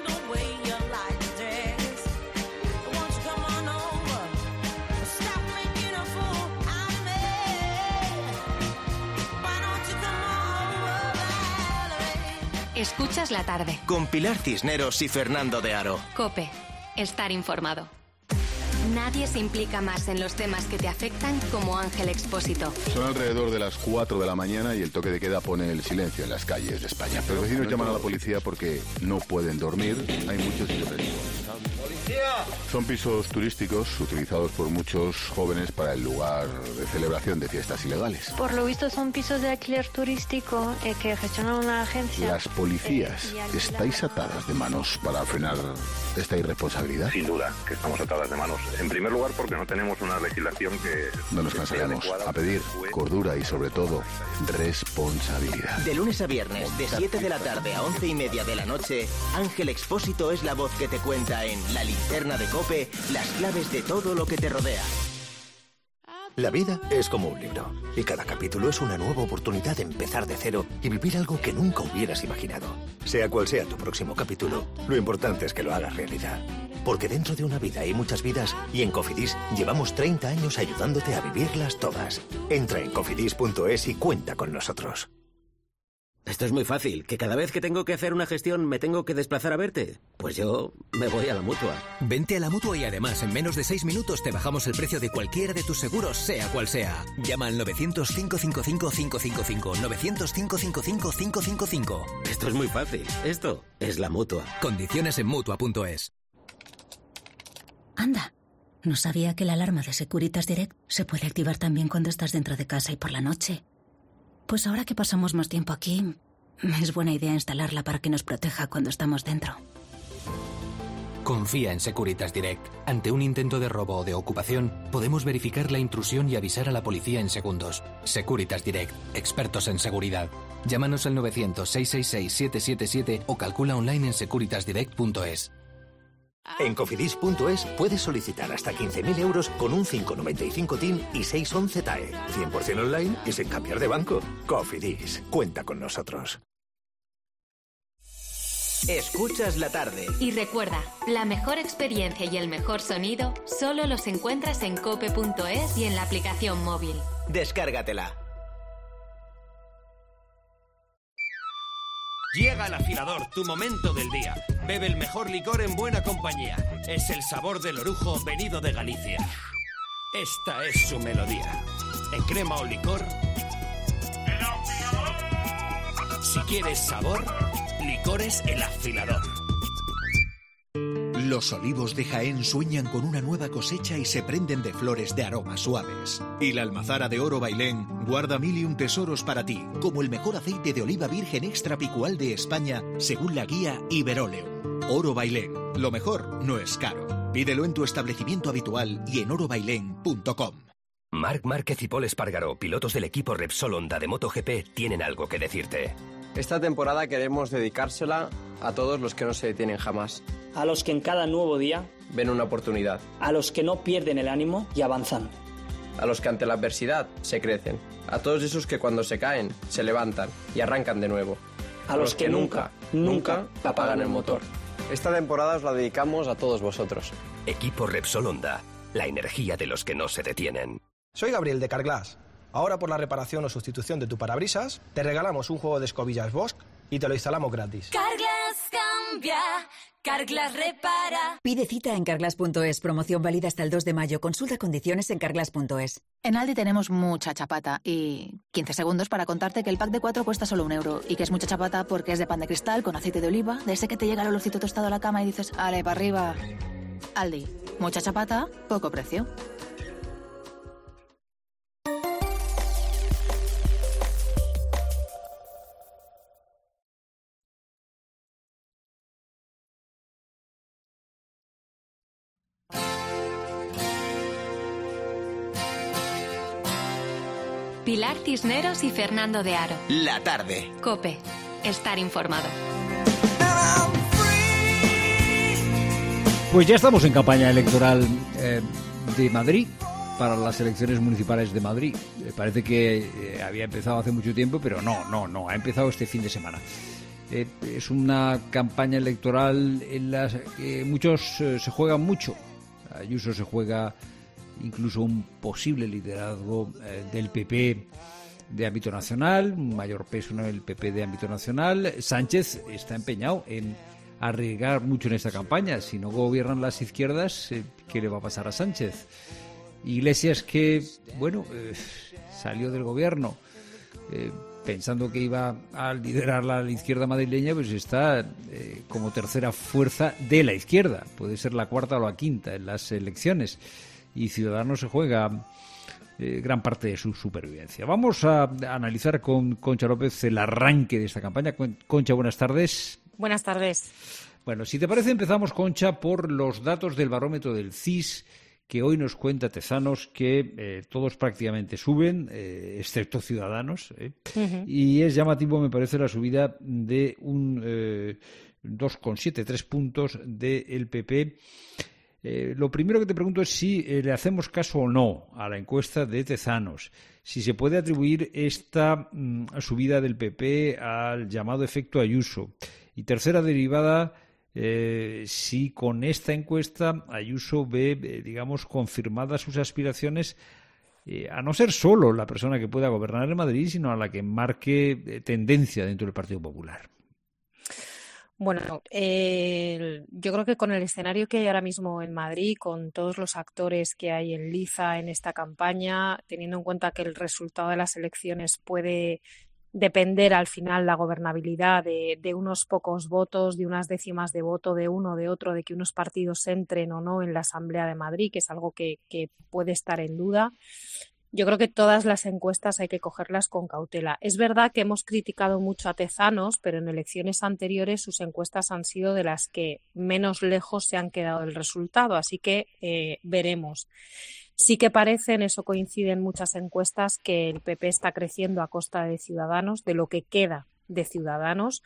Escuchas la tarde. Con Pilar Cisneros y Fernando de Aro. COPE. Estar informado. Nadie se implica más en los temas que te afectan como Ángel Expósito. Son alrededor de las cuatro de la mañana y el toque de queda pone el silencio en las calles de España. Pero los vecinos llaman a la policía porque no pueden dormir. Hay muchos irresponsables. Son pisos turísticos utilizados por muchos jóvenes para el lugar de celebración de fiestas ilegales. Por lo visto son pisos de alquiler turístico eh, que gestiona una agencia. Las policías, eh, ¿estáis atadas de manos para frenar esta irresponsabilidad? Sin duda que estamos atadas de manos. En primer lugar porque no tenemos una legislación que... No nos cansaremos a pedir cordura y sobre todo responsabilidad. De lunes a viernes, de siete de la tarde a once y media de la noche, Ángel Expósito es la voz que te cuenta en La Linterna de COPE las claves de todo lo que te rodea. La vida es como un libro y cada capítulo es una nueva oportunidad de empezar de cero y vivir algo que nunca hubieras imaginado. Sea cual sea tu próximo capítulo, lo importante es que lo hagas realidad. Porque dentro de una vida hay muchas vidas y en Cofidis llevamos treinta años ayudándote a vivirlas todas. Entra en cofidis punto es y cuenta con nosotros. Esto es muy fácil, que cada vez que tengo que hacer una gestión me tengo que desplazar a verte. Pues yo me voy a la Mutua. Vente a la Mutua y además en menos de seis minutos te bajamos el precio de cualquiera de tus seguros, sea cual sea. Llama al novecientos, cinco cinco cinco, cinco cinco cinco, novecientos, cinco cinco cinco, cinco cinco cinco. Esto es muy fácil, esto es la Mutua. Condiciones en Mutua punto es. Anda, no sabía que la alarma de Securitas Direct se puede activar también cuando estás dentro de casa y por la noche. Pues ahora que pasamos más tiempo aquí, es buena idea instalarla para que nos proteja cuando estamos dentro. Confía en Securitas Direct. Ante un intento de robo o de ocupación, podemos verificar la intrusión y avisar a la policía en segundos. Securitas Direct, expertos en seguridad. Llámanos al novecientos, seiscientos sesenta y seis, setecientos setenta y siete o calcula online en securitasdirect punto es. En cofidis punto es puedes solicitar hasta quince mil euros con un cinco coma noventa y cinco T I N y seiscientos once T A E. cien por ciento online y sin cambiar de banco. Cofidis, cuenta con nosotros. Escuchas la tarde. Y recuerda, la mejor experiencia y el mejor sonido solo los encuentras en cope punto es y en la aplicación móvil. Descárgatela. Llega el afilador, tu momento del día. Bebe el mejor licor en buena compañía. Es el sabor del orujo venido de Galicia. Esta es su melodía. En crema o licor. Si quieres sabor, licores El Afilador. Los olivos de Jaén sueñan con una nueva cosecha y se prenden de flores de aromas suaves. Y la almazara de Oro Bailén guarda mil y un tesoros para ti, como el mejor aceite de oliva virgen extra picual de España, según la guía Iberoleum. Oro Bailén, lo mejor no es caro. Pídelo en tu establecimiento habitual y en oro bailén punto com. Marc Márquez y Paul Espargaró, pilotos del equipo Repsol Honda de MotoGP, tienen algo que decirte. Esta temporada queremos dedicársela a todos los que no se detienen jamás. A los que en cada nuevo día ven una oportunidad. A los que no pierden el ánimo y avanzan. A los que ante la adversidad se crecen. A todos esos que cuando se caen se levantan y arrancan de nuevo. A, a los, los que, que nunca, nunca apagan el motor. Esta temporada os la dedicamos a todos vosotros. Equipo Repsol Honda, la energía de los que no se detienen. Soy Gabriel de Carglass. Ahora por la reparación o sustitución de tu parabrisas, te regalamos un juego de escobillas Bosch y te lo instalamos gratis. Carglass cambia, Carglass repara. Pide cita en carglass punto es, promoción válida hasta el dos de mayo. Consulta condiciones en carglass punto es. En Aldi tenemos mucha chapata y quince segundos para contarte que el pack de cuatro cuesta solo un euro y que es mucha chapata porque es de pan de cristal con aceite de oliva, de ese que te llega el olorcito tostado a la cama y dices, ale, para arriba. Aldi, mucha chapata, poco precio. Pilar Cisneros y Fernando de Aro. La tarde. COPE. Estar informado. Pues ya estamos en campaña electoral eh, de Madrid para las elecciones municipales de Madrid. Eh, parece que eh, había empezado hace mucho tiempo, pero no, no, no. Ha empezado este fin de semana. Eh, es una campaña electoral en la que muchos eh, se juegan mucho. Ayuso se juega incluso un posible liderazgo eh, del P P de ámbito nacional, un mayor peso en el P P de ámbito nacional. Sánchez está empeñado en arriesgar mucho en esta campaña. Si no gobiernan las izquierdas, eh, ¿qué le va a pasar a Sánchez? Iglesias, que, bueno, eh, salió del gobierno eh, pensando que iba a liderar la izquierda madrileña, pues está eh, como tercera fuerza de la izquierda. Puede ser la cuarta o la quinta en las elecciones. Y Ciudadanos se juega eh, gran parte de su supervivencia. Vamos a, a analizar con Concha López el arranque de esta campaña. Concha, buenas tardes. Buenas tardes. Bueno, si te parece, empezamos, Concha, por los datos del barómetro del C I S, que hoy nos cuenta Tezanos que eh, todos prácticamente suben, eh, excepto Ciudadanos. Eh. Uh-huh. Y es llamativo, me parece, la subida de un eh, dos coma setenta y tres puntos del P P. Eh, lo primero que te pregunto es si eh, le hacemos caso o no a la encuesta de Tezanos, si se puede atribuir esta mm, subida del P P al llamado efecto Ayuso. Y tercera derivada, eh, si con esta encuesta Ayuso ve, eh, digamos, confirmadas sus aspiraciones eh, a no ser solo la persona que pueda gobernar en Madrid, sino a la que marque eh, tendencia dentro del Partido Popular. Bueno, eh, yo creo que con el escenario que hay ahora mismo en Madrid, con todos los actores que hay en liza en esta campaña, teniendo en cuenta que el resultado de las elecciones puede depender al final la gobernabilidad de, de unos pocos votos, de unas décimas de voto de uno o de otro, de que unos partidos entren o no en la Asamblea de Madrid, que es algo que, que puede estar en duda. Yo creo que todas las encuestas hay que cogerlas con cautela. Es verdad que hemos criticado mucho a Tezanos, pero en elecciones anteriores sus encuestas han sido de las que menos lejos se han quedado del resultado, así que eh, veremos. Sí que parece, en eso coinciden muchas encuestas, que el P P está creciendo a costa de Ciudadanos, de lo que queda de Ciudadanos.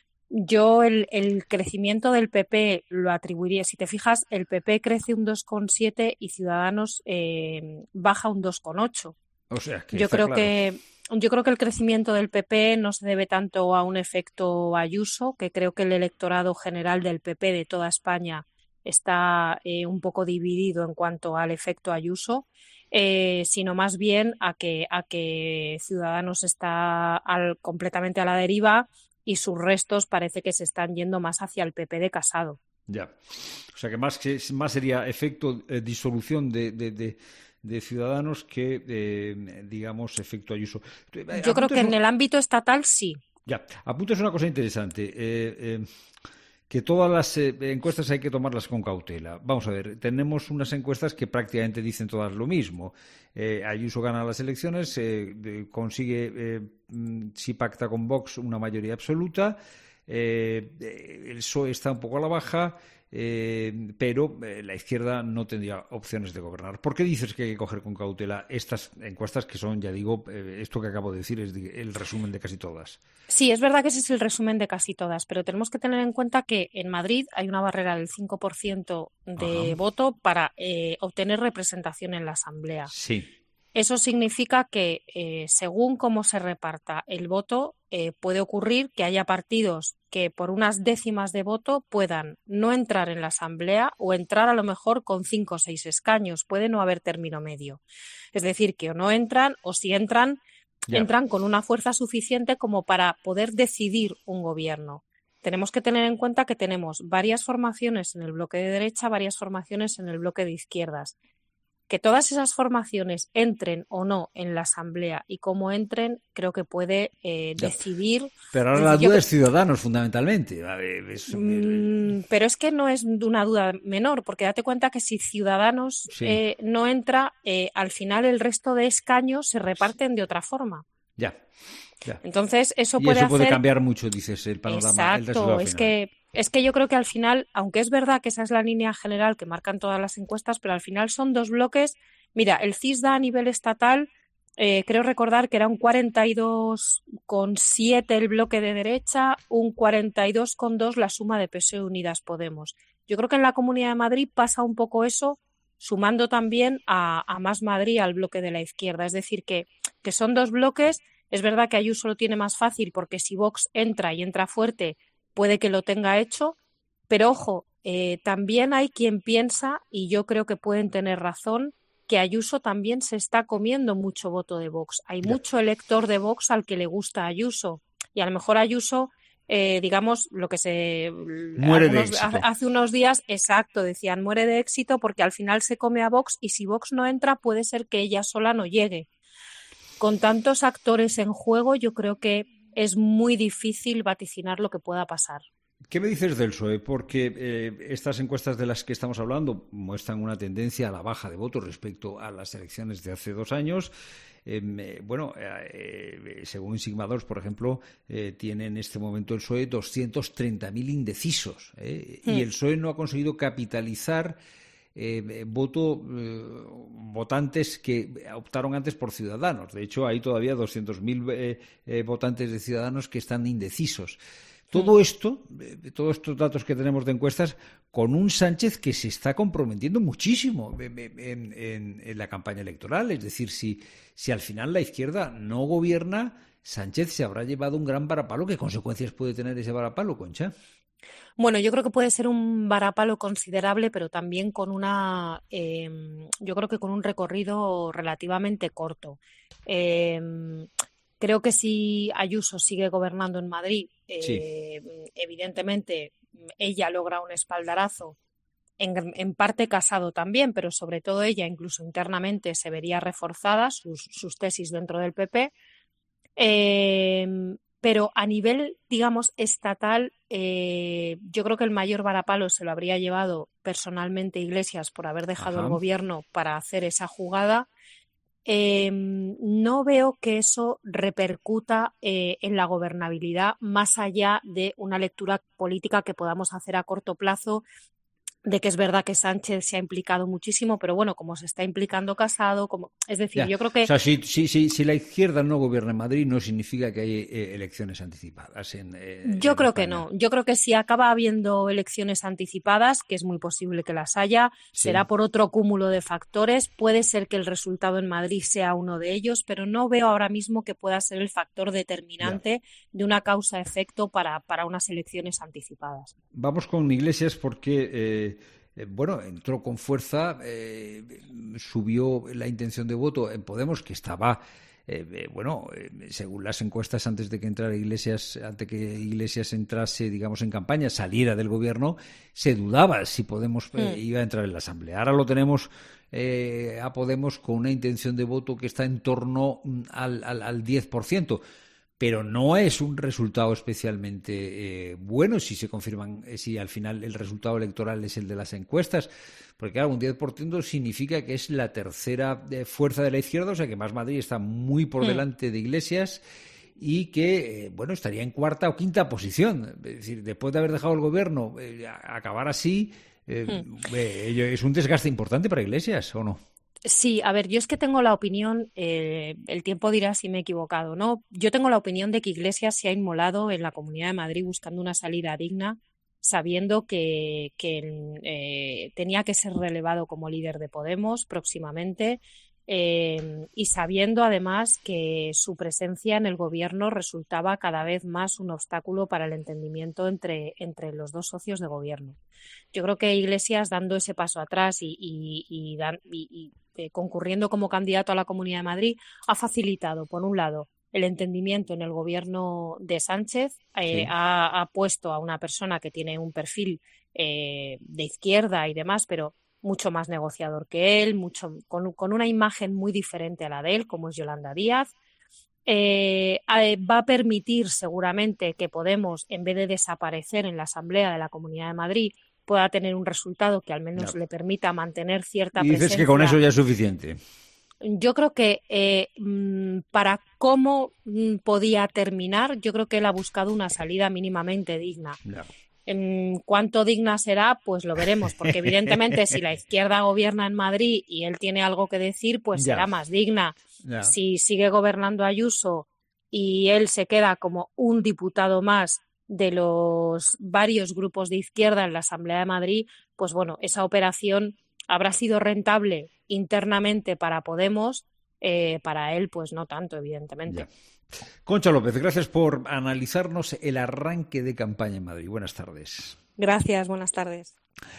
Yo el, el crecimiento del P P lo atribuiría, si te fijas, el P P crece un dos coma siete y Ciudadanos eh, baja un dos coma ocho. O sea, que yo está creo claro. que yo creo que el crecimiento del P P no se debe tanto a un efecto Ayuso, que creo que el electorado general del P P de toda España está eh, un poco dividido en cuanto al efecto Ayuso, eh, sino más bien a que a que Ciudadanos está al, completamente a la deriva y sus restos parece que se están yendo más hacia el P P de Casado. Ya, o sea que más que más sería efecto eh, disolución de, de, de, de Ciudadanos que, eh, digamos, efecto Ayuso. Yo creo que en el ámbito estatal sí. Ya, apuntes una cosa interesante. Eh, eh, que todas las eh, encuestas hay que tomarlas con cautela. Vamos a ver, tenemos unas encuestas que prácticamente dicen todas lo mismo. Eh, Ayuso gana las elecciones, eh, eh, consigue, eh, si pacta con Vox, una mayoría absoluta. Eh, el P S O E está un poco a la baja, eh, pero eh, la izquierda no tendría opciones de gobernar. ¿Por qué dices que hay que coger con cautela estas encuestas que son, ya digo, eh, esto que acabo de decir es el resumen de casi todas? Sí, es verdad que ese es el resumen de casi todas, pero tenemos que tener en cuenta que en Madrid hay una barrera del cinco por ciento de Ajá. voto para eh, obtener representación en la Asamblea. Sí. Eso significa que, eh, según cómo se reparta el voto, eh, puede ocurrir que haya partidos que por unas décimas de voto puedan no entrar en la Asamblea o entrar a lo mejor con cinco o seis escaños. Puede no haber término medio. Es decir, que o no entran o si entran, Ya. entran con una fuerza suficiente como para poder decidir un gobierno. Tenemos que tener en cuenta que tenemos varias formaciones en el bloque de derecha, varias formaciones en el bloque de izquierdas. Que todas esas formaciones entren o no en la Asamblea y cómo entren, creo que puede eh, decidir. Pero ahora es la decir, duda yo- es Ciudadanos, fundamentalmente. A ver, es- Mm, pero es que no es una duda menor, porque date cuenta que si Ciudadanos Sí. eh, no entra, eh, al final el resto de escaños se reparten de otra forma. Ya, ya. Entonces, eso Y puede eso puede hacer... cambiar mucho, dices, el panorama, el resultado Exacto, es final. que, es que yo creo que al final, aunque es verdad que esa es la línea general que marcan todas las encuestas, pero al final son dos bloques. Mira, el C I S da a nivel estatal, eh, creo recordar que era un cuarenta y dos coma siete el bloque de derecha, un cuarenta y dos coma dos la suma de P S O E y Unidas Podemos. Yo creo que en la Comunidad de Madrid pasa un poco eso, sumando también a, a Más Madrid, al bloque de la izquierda. Es decir, que, que son dos bloques. Es verdad que Ayuso lo tiene más fácil porque si Vox entra y entra fuerte, puede que lo tenga hecho, pero ojo, eh, también hay quien piensa, y yo creo que pueden tener razón, que Ayuso también se está comiendo mucho voto de Vox. Hay Ya. mucho elector de Vox al que le gusta Ayuso, y a lo mejor Ayuso, eh, digamos, lo que se... Muere de algunos- éxito. Hace unos días, exacto, decían, muere de éxito porque al final se come a Vox y si Vox no entra puede ser que ella sola no llegue. Con tantos actores en juego, yo creo que es muy difícil vaticinar lo que pueda pasar. ¿Qué me dices del P S O E? Porque eh, estas encuestas de las que estamos hablando muestran una tendencia a la baja de votos respecto a las elecciones de hace dos años. Eh, eh, bueno, eh, según Sigma dos, por ejemplo, eh, tiene en este momento el P S O E doscientos treinta mil indecisos. ¿eh? Hmm. Y el P S O E no ha conseguido capitalizar eh, voto eh, votantes que optaron antes por Ciudadanos. De hecho, hay todavía doscientos mil eh, eh, votantes de Ciudadanos que están indecisos. Todo esto, eh, todos estos datos que tenemos de encuestas, con un Sánchez que se está comprometiendo muchísimo en, en- en- en la campaña electoral. Es decir, si, si al final la izquierda no gobierna, Sánchez se habrá llevado un gran varapalo. ¿Qué consecuencias puede tener ese varapalo, Concha? Bueno, yo creo que puede ser un varapalo considerable, pero también con una, eh, yo creo que con un recorrido relativamente corto. Eh, creo que si Ayuso sigue gobernando en Madrid, eh, evidentemente ella logra un espaldarazo, en, en parte Casado también, pero sobre todo ella, incluso internamente, se vería reforzada sus, sus tesis dentro del P P. Eh, pero a nivel, digamos, estatal, eh, yo creo que el mayor varapalo se lo habría llevado personalmente Iglesias por haber dejado Ajá. el gobierno para hacer esa jugada. Eh, no veo que eso repercuta eh, en la gobernabilidad más allá de una lectura política que podamos hacer a corto plazo de que es verdad que Sánchez se ha implicado muchísimo, pero bueno, como se está implicando Casado, como es decir, ya. yo creo que... O sea, si, si, si, si la izquierda no gobierna en Madrid, no significa que hay eh, elecciones anticipadas en eh, Yo en creo España. que no. Yo creo que si acaba habiendo elecciones anticipadas, que es muy posible que las haya, Sí. será por otro cúmulo de factores. Puede ser que el resultado en Madrid sea uno de ellos, pero no veo ahora mismo que pueda ser el factor determinante de una causa-efecto para, para unas elecciones anticipadas. Vamos con Iglesias porque, eh, eh, bueno, entró con fuerza, eh, subió la intención de voto en Podemos, que estaba, eh, eh, bueno, eh, según las encuestas antes de que entrara Iglesias, antes que Iglesias entrase, digamos, en campaña, saliera del gobierno, se dudaba si Podemos eh, Mm. iba a entrar en la Asamblea. Ahora lo tenemos eh, a Podemos con una intención de voto que está en torno mm, al, al, al diez por ciento. Pero no es un resultado especialmente eh, bueno si se confirman, eh, si al final el resultado electoral es el de las encuestas, porque claro, un diez por ciento significa que es la tercera eh, fuerza de la izquierda, o sea que Más Madrid está muy por Mm. delante de Iglesias y que, eh, bueno, estaría en cuarta o quinta posición. Es decir, después de haber dejado el gobierno, eh, a- acabar así, eh, Mm. eh, es un desgaste importante para Iglesias, ¿o no? Sí, a ver, yo es que tengo la opinión, eh, el tiempo dirá si me he equivocado, ¿no? Yo tengo la opinión de que Iglesias se ha inmolado en la Comunidad de Madrid buscando una salida digna, sabiendo que, que eh, tenía que ser relevado como líder de Podemos próximamente, eh, y sabiendo además que su presencia en el gobierno resultaba cada vez más un obstáculo para el entendimiento entre, entre los dos socios de gobierno. Yo creo que Iglesias, dando ese paso atrás y, y, y, dan- y- y, eh, concurriendo como candidato a la Comunidad de Madrid, ha facilitado, por un lado, el entendimiento en el gobierno de Sánchez, eh, Sí. ha, ha puesto a una persona que tiene un perfil eh, de izquierda y demás, pero mucho más negociador que él, mucho, con, con una imagen muy diferente a la de él, como es Yolanda Díaz. Eh, eh, va a permitir seguramente que Podemos, en vez de desaparecer en la Asamblea de la Comunidad de Madrid, pueda tener un resultado que al menos Ya. le permita mantener cierta Y dices presencia. que con eso ya es suficiente. Yo creo que eh, mm, para cómo mm, podía terminar, yo creo que él ha buscado una salida mínimamente digna. Ya. En cuánto digna será, pues lo veremos, porque evidentemente si la izquierda gobierna en Madrid y él tiene algo que decir, pues Ya. será más digna. Ya. Si sigue gobernando Ayuso y él se queda como un diputado más de los varios grupos de izquierda en la Asamblea de Madrid, pues bueno, esa operación habrá sido rentable internamente para Podemos, eh, para él pues no tanto, evidentemente. Ya. Concha López, gracias por analizarnos el arranque de campaña en Madrid. Buenas tardes. Gracias, buenas tardes.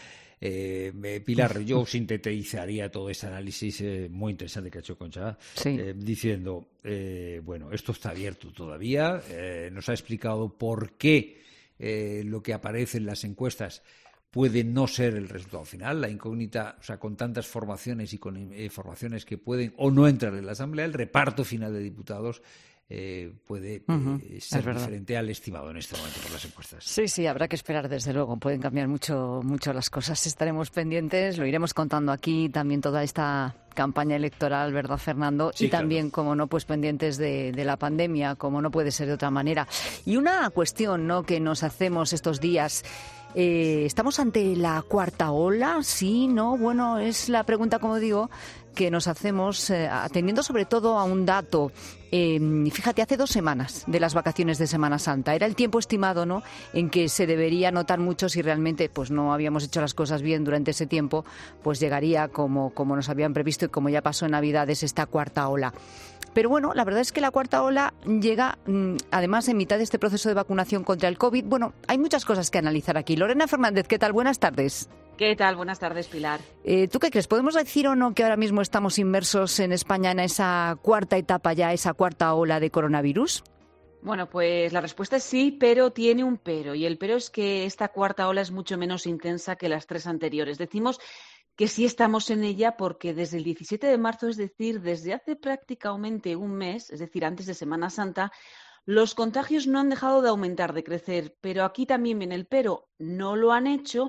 Eh, eh, Pilar, yo sintetizaría todo este análisis eh, muy interesante que ha hecho Concha, Sí. eh, diciendo, eh, bueno, esto está abierto todavía, eh, nos ha explicado por qué eh, lo que aparece en las encuestas puede no ser el resultado final, la incógnita, o sea, con tantas formaciones y con eh, formaciones que pueden o no entrar en la Asamblea, el reparto final de diputados eh, puede Ujú, eh, es ser verdad. diferente al estimado en este momento por las encuestas. Sí, sí, habrá que esperar, desde luego. Pueden cambiar mucho, mucho las cosas. Estaremos pendientes, lo iremos contando aquí, también toda esta campaña electoral, ¿verdad, Fernando? Sí, y también, como no, pues pendientes de, de la pandemia, como no puede ser de otra manera. Y una cuestión, ¿no?, que nos hacemos estos días. Eh, ¿Estamos ante la cuarta ola? Sí, no. Bueno, es la pregunta, como digo, que nos hacemos eh, atendiendo sobre todo a un dato. Eh, fíjate, hace dos semanas de las vacaciones de Semana Santa era el tiempo estimado, ¿no?, en que se debería notar mucho si realmente pues no habíamos hecho las cosas bien durante ese tiempo, pues llegaría como, como nos habían previsto y como ya pasó en Navidades esta cuarta ola. Pero bueno, la verdad es que la cuarta ola llega, mmm, además, en mitad de este proceso de vacunación contra el COVID. Bueno, hay muchas cosas que analizar aquí. Lorena Fernández, ¿qué tal? Buenas tardes. ¿Qué tal? Buenas tardes, Pilar. Eh, ¿Tú qué crees? ¿Podemos decir o no que ahora mismo estamos inmersos en España en esa cuarta etapa ya, esa cuarta ola de coronavirus? Bueno, pues la respuesta es sí, pero tiene un pero. Y el pero es que esta cuarta ola es mucho menos intensa que las tres anteriores. Decimos que sí estamos en ella porque desde el diecisiete de marzo, es decir, desde hace prácticamente un mes, es decir, antes de Semana Santa, los contagios no han dejado de aumentar, de crecer. Pero aquí también viene el pero. No lo han hecho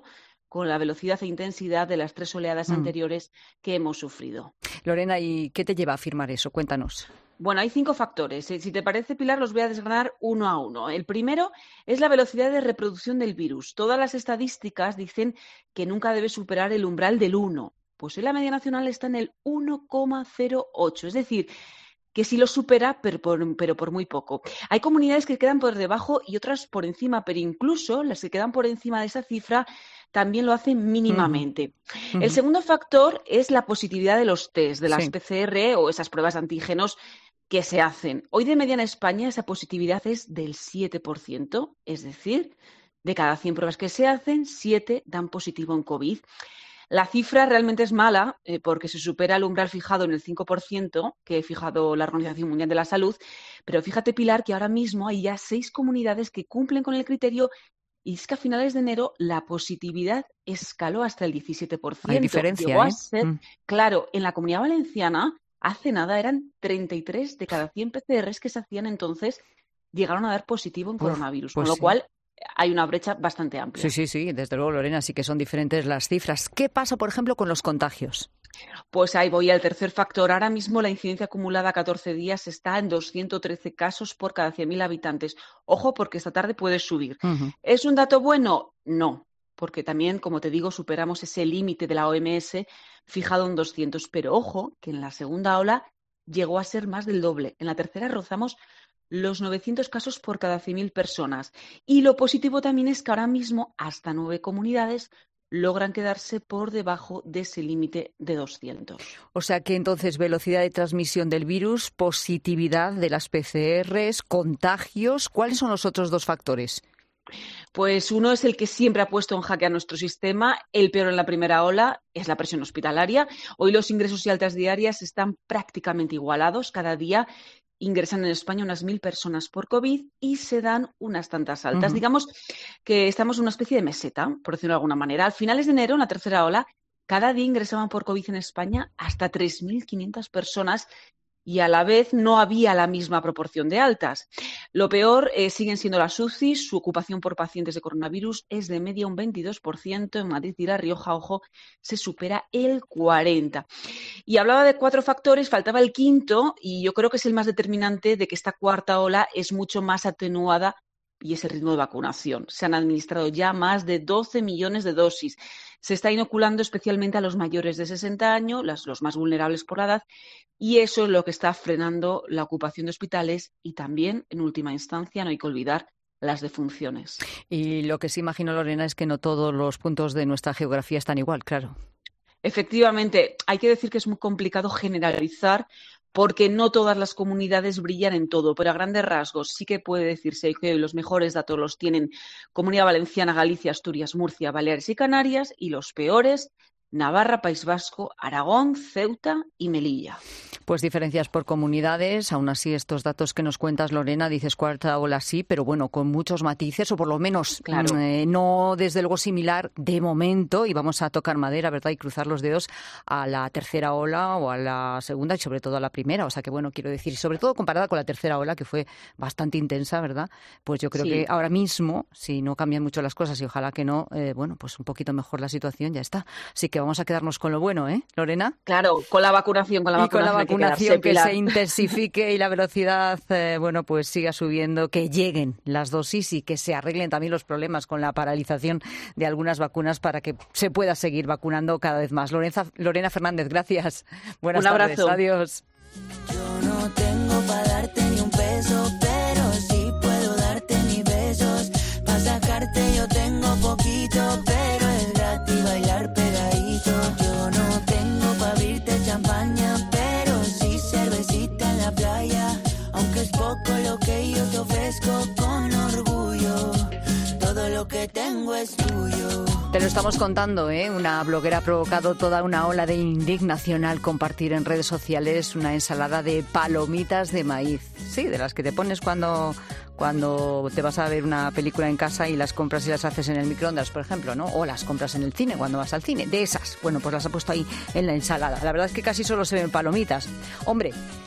con la velocidad e intensidad de las tres oleadas mm. anteriores que hemos sufrido. Lorena, ¿y qué te lleva a afirmar eso? Cuéntanos. Bueno, hay cinco factores. Si te parece, Pilar, los voy a desgranar uno a uno. El primero es la velocidad de reproducción del virus. Todas las estadísticas dicen que nunca debe superar el umbral del uno. Pues hoy la media nacional está en el uno coma cero ocho, es decir, que sí lo supera, pero por, pero por muy poco. Hay comunidades que quedan por debajo y otras por encima, pero incluso las que quedan por encima de esa cifra también lo hacen mínimamente. Uh-huh. El segundo factor es la positividad de los test, de las sí. P C R o esas pruebas de antígenos que se hacen. Hoy de media en España esa positividad es del siete por ciento, es decir, de cada cien pruebas que se hacen, siete dan positivo en COVID. La cifra realmente es mala eh, porque se supera el umbral fijado en el cinco por ciento que ha fijado la Organización Mundial de la Salud, pero fíjate, Pilar, que ahora mismo hay ya seis comunidades que cumplen con el criterio y es que a finales de enero la positividad escaló hasta el diecisiete por ciento. Hay diferencia, Llegó ¿eh? a ser, mm. claro, en la Comunidad Valenciana hace nada eran treinta y tres de cada cien P C Rs que se hacían entonces llegaron a dar positivo en coronavirus, pues con lo sí. cual hay una brecha bastante amplia. Sí, sí, sí, desde luego, Lorena, sí que son diferentes las cifras. ¿Qué pasa, por ejemplo, con los contagios? Pues ahí voy al tercer factor. Ahora mismo la incidencia acumulada a catorce días está en doscientos trece casos por cada cien mil habitantes. Ojo, porque esta tarde puede subir. Uh-huh. ¿Es un dato bueno? No, porque también, como te digo, superamos ese límite de la O M S fijado en doscientos. Pero ojo, que en la segunda ola llegó a ser más del doble. En la tercera rozamos los novecientos casos por cada cien mil personas. Y lo positivo también es que ahora mismo hasta nueve comunidades logran quedarse por debajo de ese límite de doscientos. O sea que entonces velocidad de transmisión del virus, positividad de las P C Rs, contagios. ¿Cuáles son los otros dos factores? Pues uno es el que siempre ha puesto en jaque a nuestro sistema. El peor en la primera ola es la presión hospitalaria. Hoy los ingresos y altas diarias están prácticamente igualados. Cada día ingresan en España unas mil personas por COVID y se dan unas tantas altas. Uh-huh. Digamos que estamos en una especie de meseta, por decirlo de alguna manera. Al finales de enero, en la tercera ola, cada día ingresaban por COVID en España hasta tres mil quinientas personas y a la vez no había la misma proporción de altas. Lo peor eh, siguen siendo las U C I, su ocupación por pacientes de coronavirus es de media un veintidós por ciento, en Madrid y La Rioja, ojo, se supera el cuarenta por ciento. Y hablaba de cuatro factores, faltaba el quinto, y yo creo que es el más determinante de que esta cuarta ola es mucho más atenuada, y es el ritmo de vacunación. Se han administrado ya más de doce millones de dosis. Se está inoculando especialmente a los mayores de sesenta años, las, los más vulnerables por la edad, y eso es lo que está frenando la ocupación de hospitales y también, en última instancia, no hay que olvidar las defunciones. Y lo que sí imagino, Lorena, es que no todos los puntos de nuestra geografía están igual, claro. Efectivamente, hay que decir que es muy complicado generalizar porque no todas las comunidades brillan en todo, pero a grandes rasgos sí que puede decirse que los mejores datos los tienen Comunidad Valenciana, Galicia, Asturias, Murcia, Baleares y Canarias, y los peores Navarra, País Vasco, Aragón, Ceuta y Melilla. Pues diferencias por comunidades, aún así estos datos que nos cuentas, Lorena, dices cuarta ola sí, pero bueno, con muchos matices, o por lo menos claro. eh, no desde luego similar de momento, y vamos a tocar madera, ¿verdad?, y cruzar los dedos a la tercera ola o a la segunda y sobre todo a la primera, o sea que bueno, quiero decir, sobre todo comparada con la tercera ola, que fue bastante intensa, ¿verdad?, pues yo creo sí. que ahora mismo, si no cambian mucho las cosas y ojalá que no, eh, bueno, pues un poquito mejor la situación, ya está. Así que vamos a quedarnos con lo bueno, ¿eh, Lorena? Claro, con la vacunación, con la y vacunación. Con la vacunación que, que se intensifique y la velocidad, eh, bueno, pues siga subiendo, que lleguen las dosis y que se arreglen también los problemas con la paralización de algunas vacunas para que se pueda seguir vacunando cada vez más. Lorenza, Lorena Fernández, gracias. Buenas Un abrazo. tardes. Adiós. Yo no tengo para darte ni un peso, pero sí puedo darte mis besos. Para sacarte yo tengo poquito, pero es gratis bailar pegadito. Yo no tengo para abrirte champaña, pero sí cervecita en la playa. Aunque es poco lo que yo te ofrezco con orgullo, todo lo que tengo es tuyo. Te lo estamos contando, ¿eh? Una bloguera ha provocado toda una ola de indignación al compartir en redes sociales una ensalada de palomitas de maíz. Sí, de las que te pones cuando, cuando te vas a ver una película en casa y las compras y las haces en el microondas, por ejemplo, ¿no? O las compras en el cine cuando vas al cine. De esas, bueno, pues las ha puesto ahí en la ensalada. La verdad es que casi solo se ven palomitas. Hombre,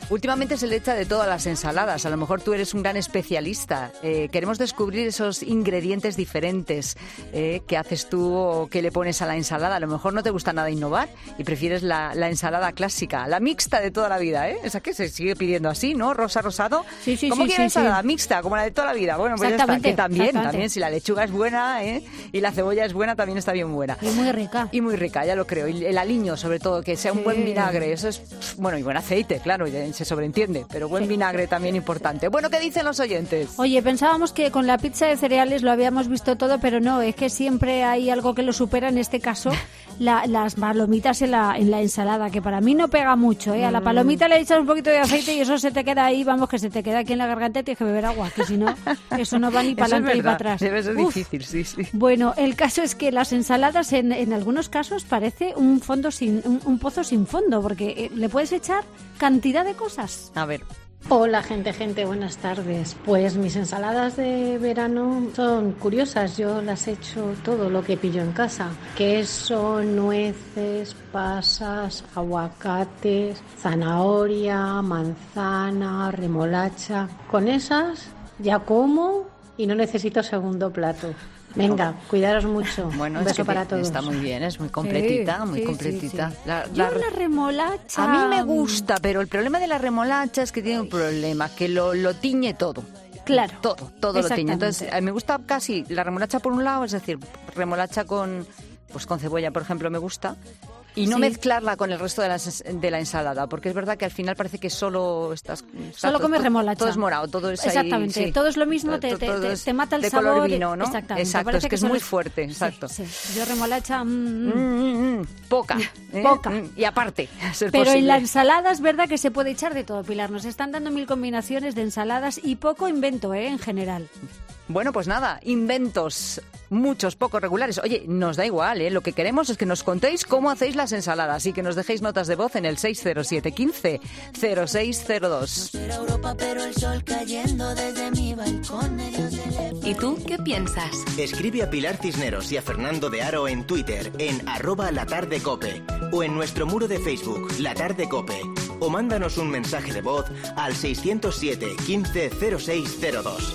Últimamente se le echa de todo a las ensaladas. A lo mejor tú eres un gran especialista. Eh, queremos descubrir esos ingredientes diferentes eh, que haces tú o que le pones a la ensalada. A lo mejor no te gusta nada innovar y prefieres la, la ensalada clásica, la mixta de toda la vida, ¿eh? Esa que se sigue pidiendo así, ¿no? Rosa Rosado. Sí, sí, ¿Cómo sí, quieres sí, ensalada sí. mixta? Como la de toda la vida. Bueno, pues ya está. Que también, también, si la lechuga es buena, ¿eh? Y la cebolla es buena, también está bien buena. Y muy rica. Y muy rica, ya lo creo. Y el aliño, sobre todo, que sea un Sí. buen vinagre. Eso es, bueno, y buen aceite, claro, se sobreentiende, pero buen vinagre también importante. Bueno, ¿qué dicen los oyentes? Oye, pensábamos que con la pizza de cereales lo habíamos visto todo, pero no, es que siempre hay algo que lo supera, en este caso, la, las palomitas en la, en la ensalada, que para mí no pega mucho, ¿eh? A la palomita le echas un poquito de aceite y eso se te queda ahí, vamos, que se te queda aquí en la garganta y tienes que beber agua, que si no, eso no va ni para adelante ni para atrás. Debe ser Uf. difícil, sí, sí. Bueno, el caso es que las ensaladas en, en algunos casos parece un fondo sin un, un pozo sin fondo, porque eh, le puedes echar cantidad de cosas. A ver. Hola gente, gente, buenas tardes. Pues mis ensaladas de verano son curiosas, yo las echo todo lo que pillo en casa. Queso, nueces, pasas, aguacates, zanahoria, manzana, remolacha. Con esas ya como y no necesito segundo plato. Venga, cuidaros mucho. Bueno, un es beso que para todos. Está muy bien, es muy completita, Sí, muy sí, completita. sí, sí. La, Yo la- la remolacha... A mí me gusta, pero el problema de la remolacha es que tiene un problema, que lo, lo tiñe todo. Claro. Todo, todo lo tiñe. Entonces, Exactamente. a mí me gusta casi la remolacha por un lado, es decir, remolacha con, pues con cebolla, por ejemplo, me gusta. Y no Sí. mezclarla con el resto de la, ens- de la ensalada, porque es verdad que al final parece que solo estás... está Solo todo- comes todo- remolacha. Todo es morado, todo es ahí, Exactamente, sí. todo es lo mismo, te, Todo- te, todo te- es te mata el de sabor. color vino, ¿no? Exactamente. Exacto, parece es que es solo muy fuerte, exacto. Sí, sí. Yo remolacha... mm, mm. Mm, mm, mm, poca. ¿eh? Poca. Mm, Y aparte, a ser Pero posible. en la ensalada es verdad que se puede echar de todo, Pilar. Nos están dando mil combinaciones de ensaladas y poco invento, ¿eh? En general. Bueno, pues nada, inventos, muchos, pocos regulares. Oye, nos da igual, ¿eh? Lo que queremos es que nos contéis cómo hacéis las ensaladas y que nos dejéis notas de voz en el seis cero siete uno cinco cero seis cero dos. Era Europa, pero el sol cayendo desde mi balcón me dio teléfono. ¿Y tú qué piensas? Escribe a Pilar Cisneros y a Fernando de Aro en Twitter, en arroba latardecope, o en nuestro muro de Facebook, La Tarde Cope, o mándanos un mensaje de voz al seiscero siete, quince, cero seis cero dos.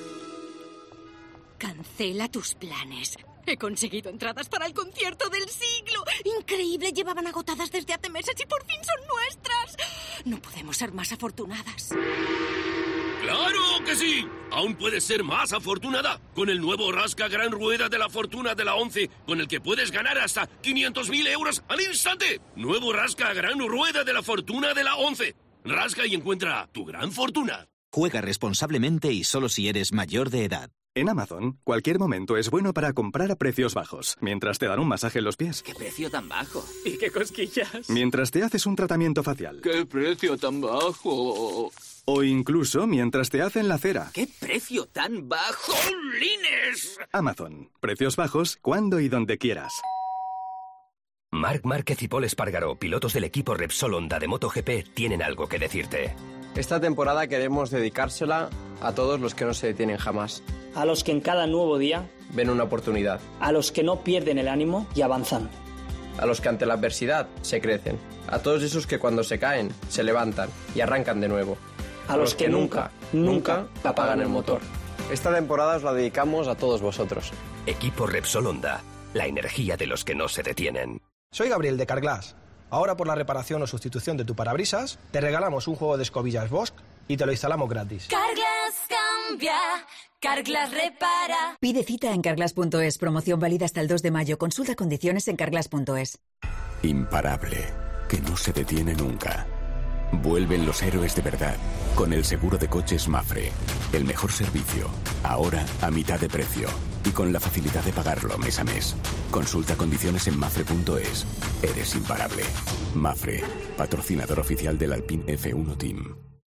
Cancela tus planes. He conseguido entradas para el concierto del siglo. Increíble, llevaban agotadas desde hace meses y por fin son nuestras. No podemos ser más afortunadas. ¡Claro que sí! Aún puedes ser más afortunada con el nuevo Rasca Gran Rueda de la Fortuna de la ONCE, con el que puedes ganar hasta quinientos mil euros al instante. Nuevo Rasca Gran Rueda de la Fortuna de la ONCE. Rasca y encuentra tu gran fortuna. Juega responsablemente y solo si eres mayor de edad. En Amazon, cualquier momento es bueno para comprar a precios bajos, mientras te dan un masaje en los pies, ¿Qué precio tan bajo? ¿Y qué cosquillas? mientras te haces un tratamiento facial, ¡Qué precio tan bajo! o incluso mientras te hacen la cera. ¿Qué precio tan bajo? ¡Lines! Amazon, precios bajos cuando y donde quieras. Marc Márquez y Paul Espargaró, pilotos del equipo Repsol Honda de MotoGP, tienen algo que decirte. Esta temporada queremos dedicársela a todos los que no se detienen jamás. A los que en cada nuevo día Ven una oportunidad. a los que no pierden el ánimo y avanzan. A los que ante la adversidad se crecen. A todos esos que cuando se caen, se levantan y arrancan de nuevo. A los que nunca, nunca apagan el motor. Esta temporada os la dedicamos a todos vosotros. Equipo Repsol Honda, la energía de los que no se detienen. Soy Gabriel de Carglass. Ahora por la reparación o sustitución de tu parabrisas, te regalamos un juego de escobillas Bosch y te lo instalamos gratis. Carglass cambia, Carglass repara. Pide cita en carglass punto es. Promoción válida hasta el dos de mayo. Consulta condiciones en carglass punto es. Imparable, que no se detiene nunca. Vuelven los héroes de verdad, con el seguro de coches Mafre. El mejor servicio, ahora a mitad de precio. Y con la facilidad de pagarlo mes a mes. Consulta condiciones en mafre punto es. Eres imparable. Mafre, patrocinador oficial del Alpine F uno Team.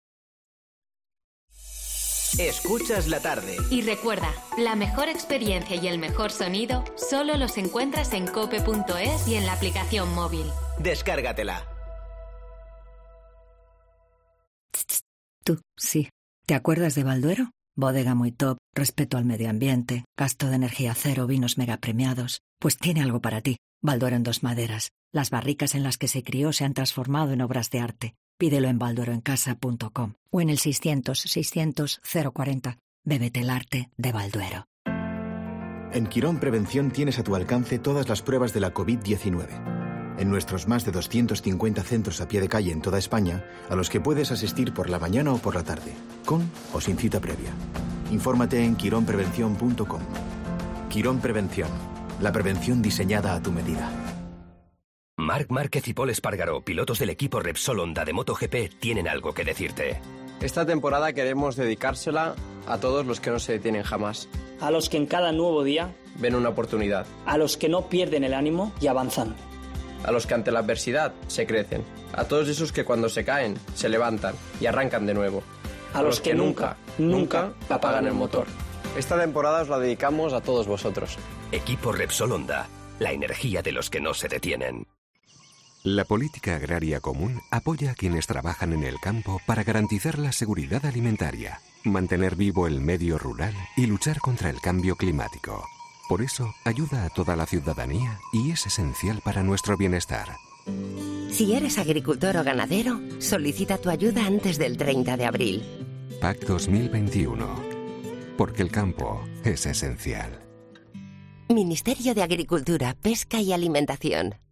Escuchas la tarde. Y recuerda, la mejor experiencia y el mejor sonido solo los encuentras en cope punto es y en la aplicación móvil. Descárgatela. Tú, sí. ¿Te acuerdas de Balduero? Bodega muy top, respeto al medio ambiente, gasto de energía cero, vinos mega premiados. Pues tiene algo para ti. Balduero en dos maderas. Las barricas en las que se crió se han transformado en obras de arte. Pídelo en baldueroencasa punto com o en el seiscientos, seiscientos, cero cuarenta. Bébete el arte de Balduero. En Quirón Prevención tienes a tu alcance todas las pruebas de la COVID diecinueve. En nuestros más de doscientos cincuenta centros a pie de calle en toda España, a los que puedes asistir por la mañana o por la tarde, con o sin cita previa. Infórmate en quirón prevención punto com. Quirón Prevención, la prevención diseñada a tu medida. Marc Márquez y Paul Espargaró, pilotos del equipo Repsol Honda de MotoGP, tienen algo que decirte. Esta temporada queremos dedicársela a todos los que no se detienen jamás. A los que en cada nuevo día ven una oportunidad. A los que no pierden el ánimo y avanzan. A los que ante la adversidad se crecen. A todos esos que cuando se caen se levantan y arrancan de nuevo. A, a los, los que, que nunca, nunca apagan el motor. Esta temporada os la dedicamos a todos vosotros. Equipo Repsol Honda, la energía de los que no se detienen. La política agraria común apoya a quienes trabajan en el campo para garantizar la seguridad alimentaria, mantener vivo el medio rural y luchar contra el cambio climático. Por eso, ayuda a toda la ciudadanía y es esencial para nuestro bienestar. Si eres agricultor o ganadero, solicita tu ayuda antes del treinta de abril. P A C dos mil veintiuno. Porque el campo es esencial. Ministerio de Agricultura, Pesca y Alimentación.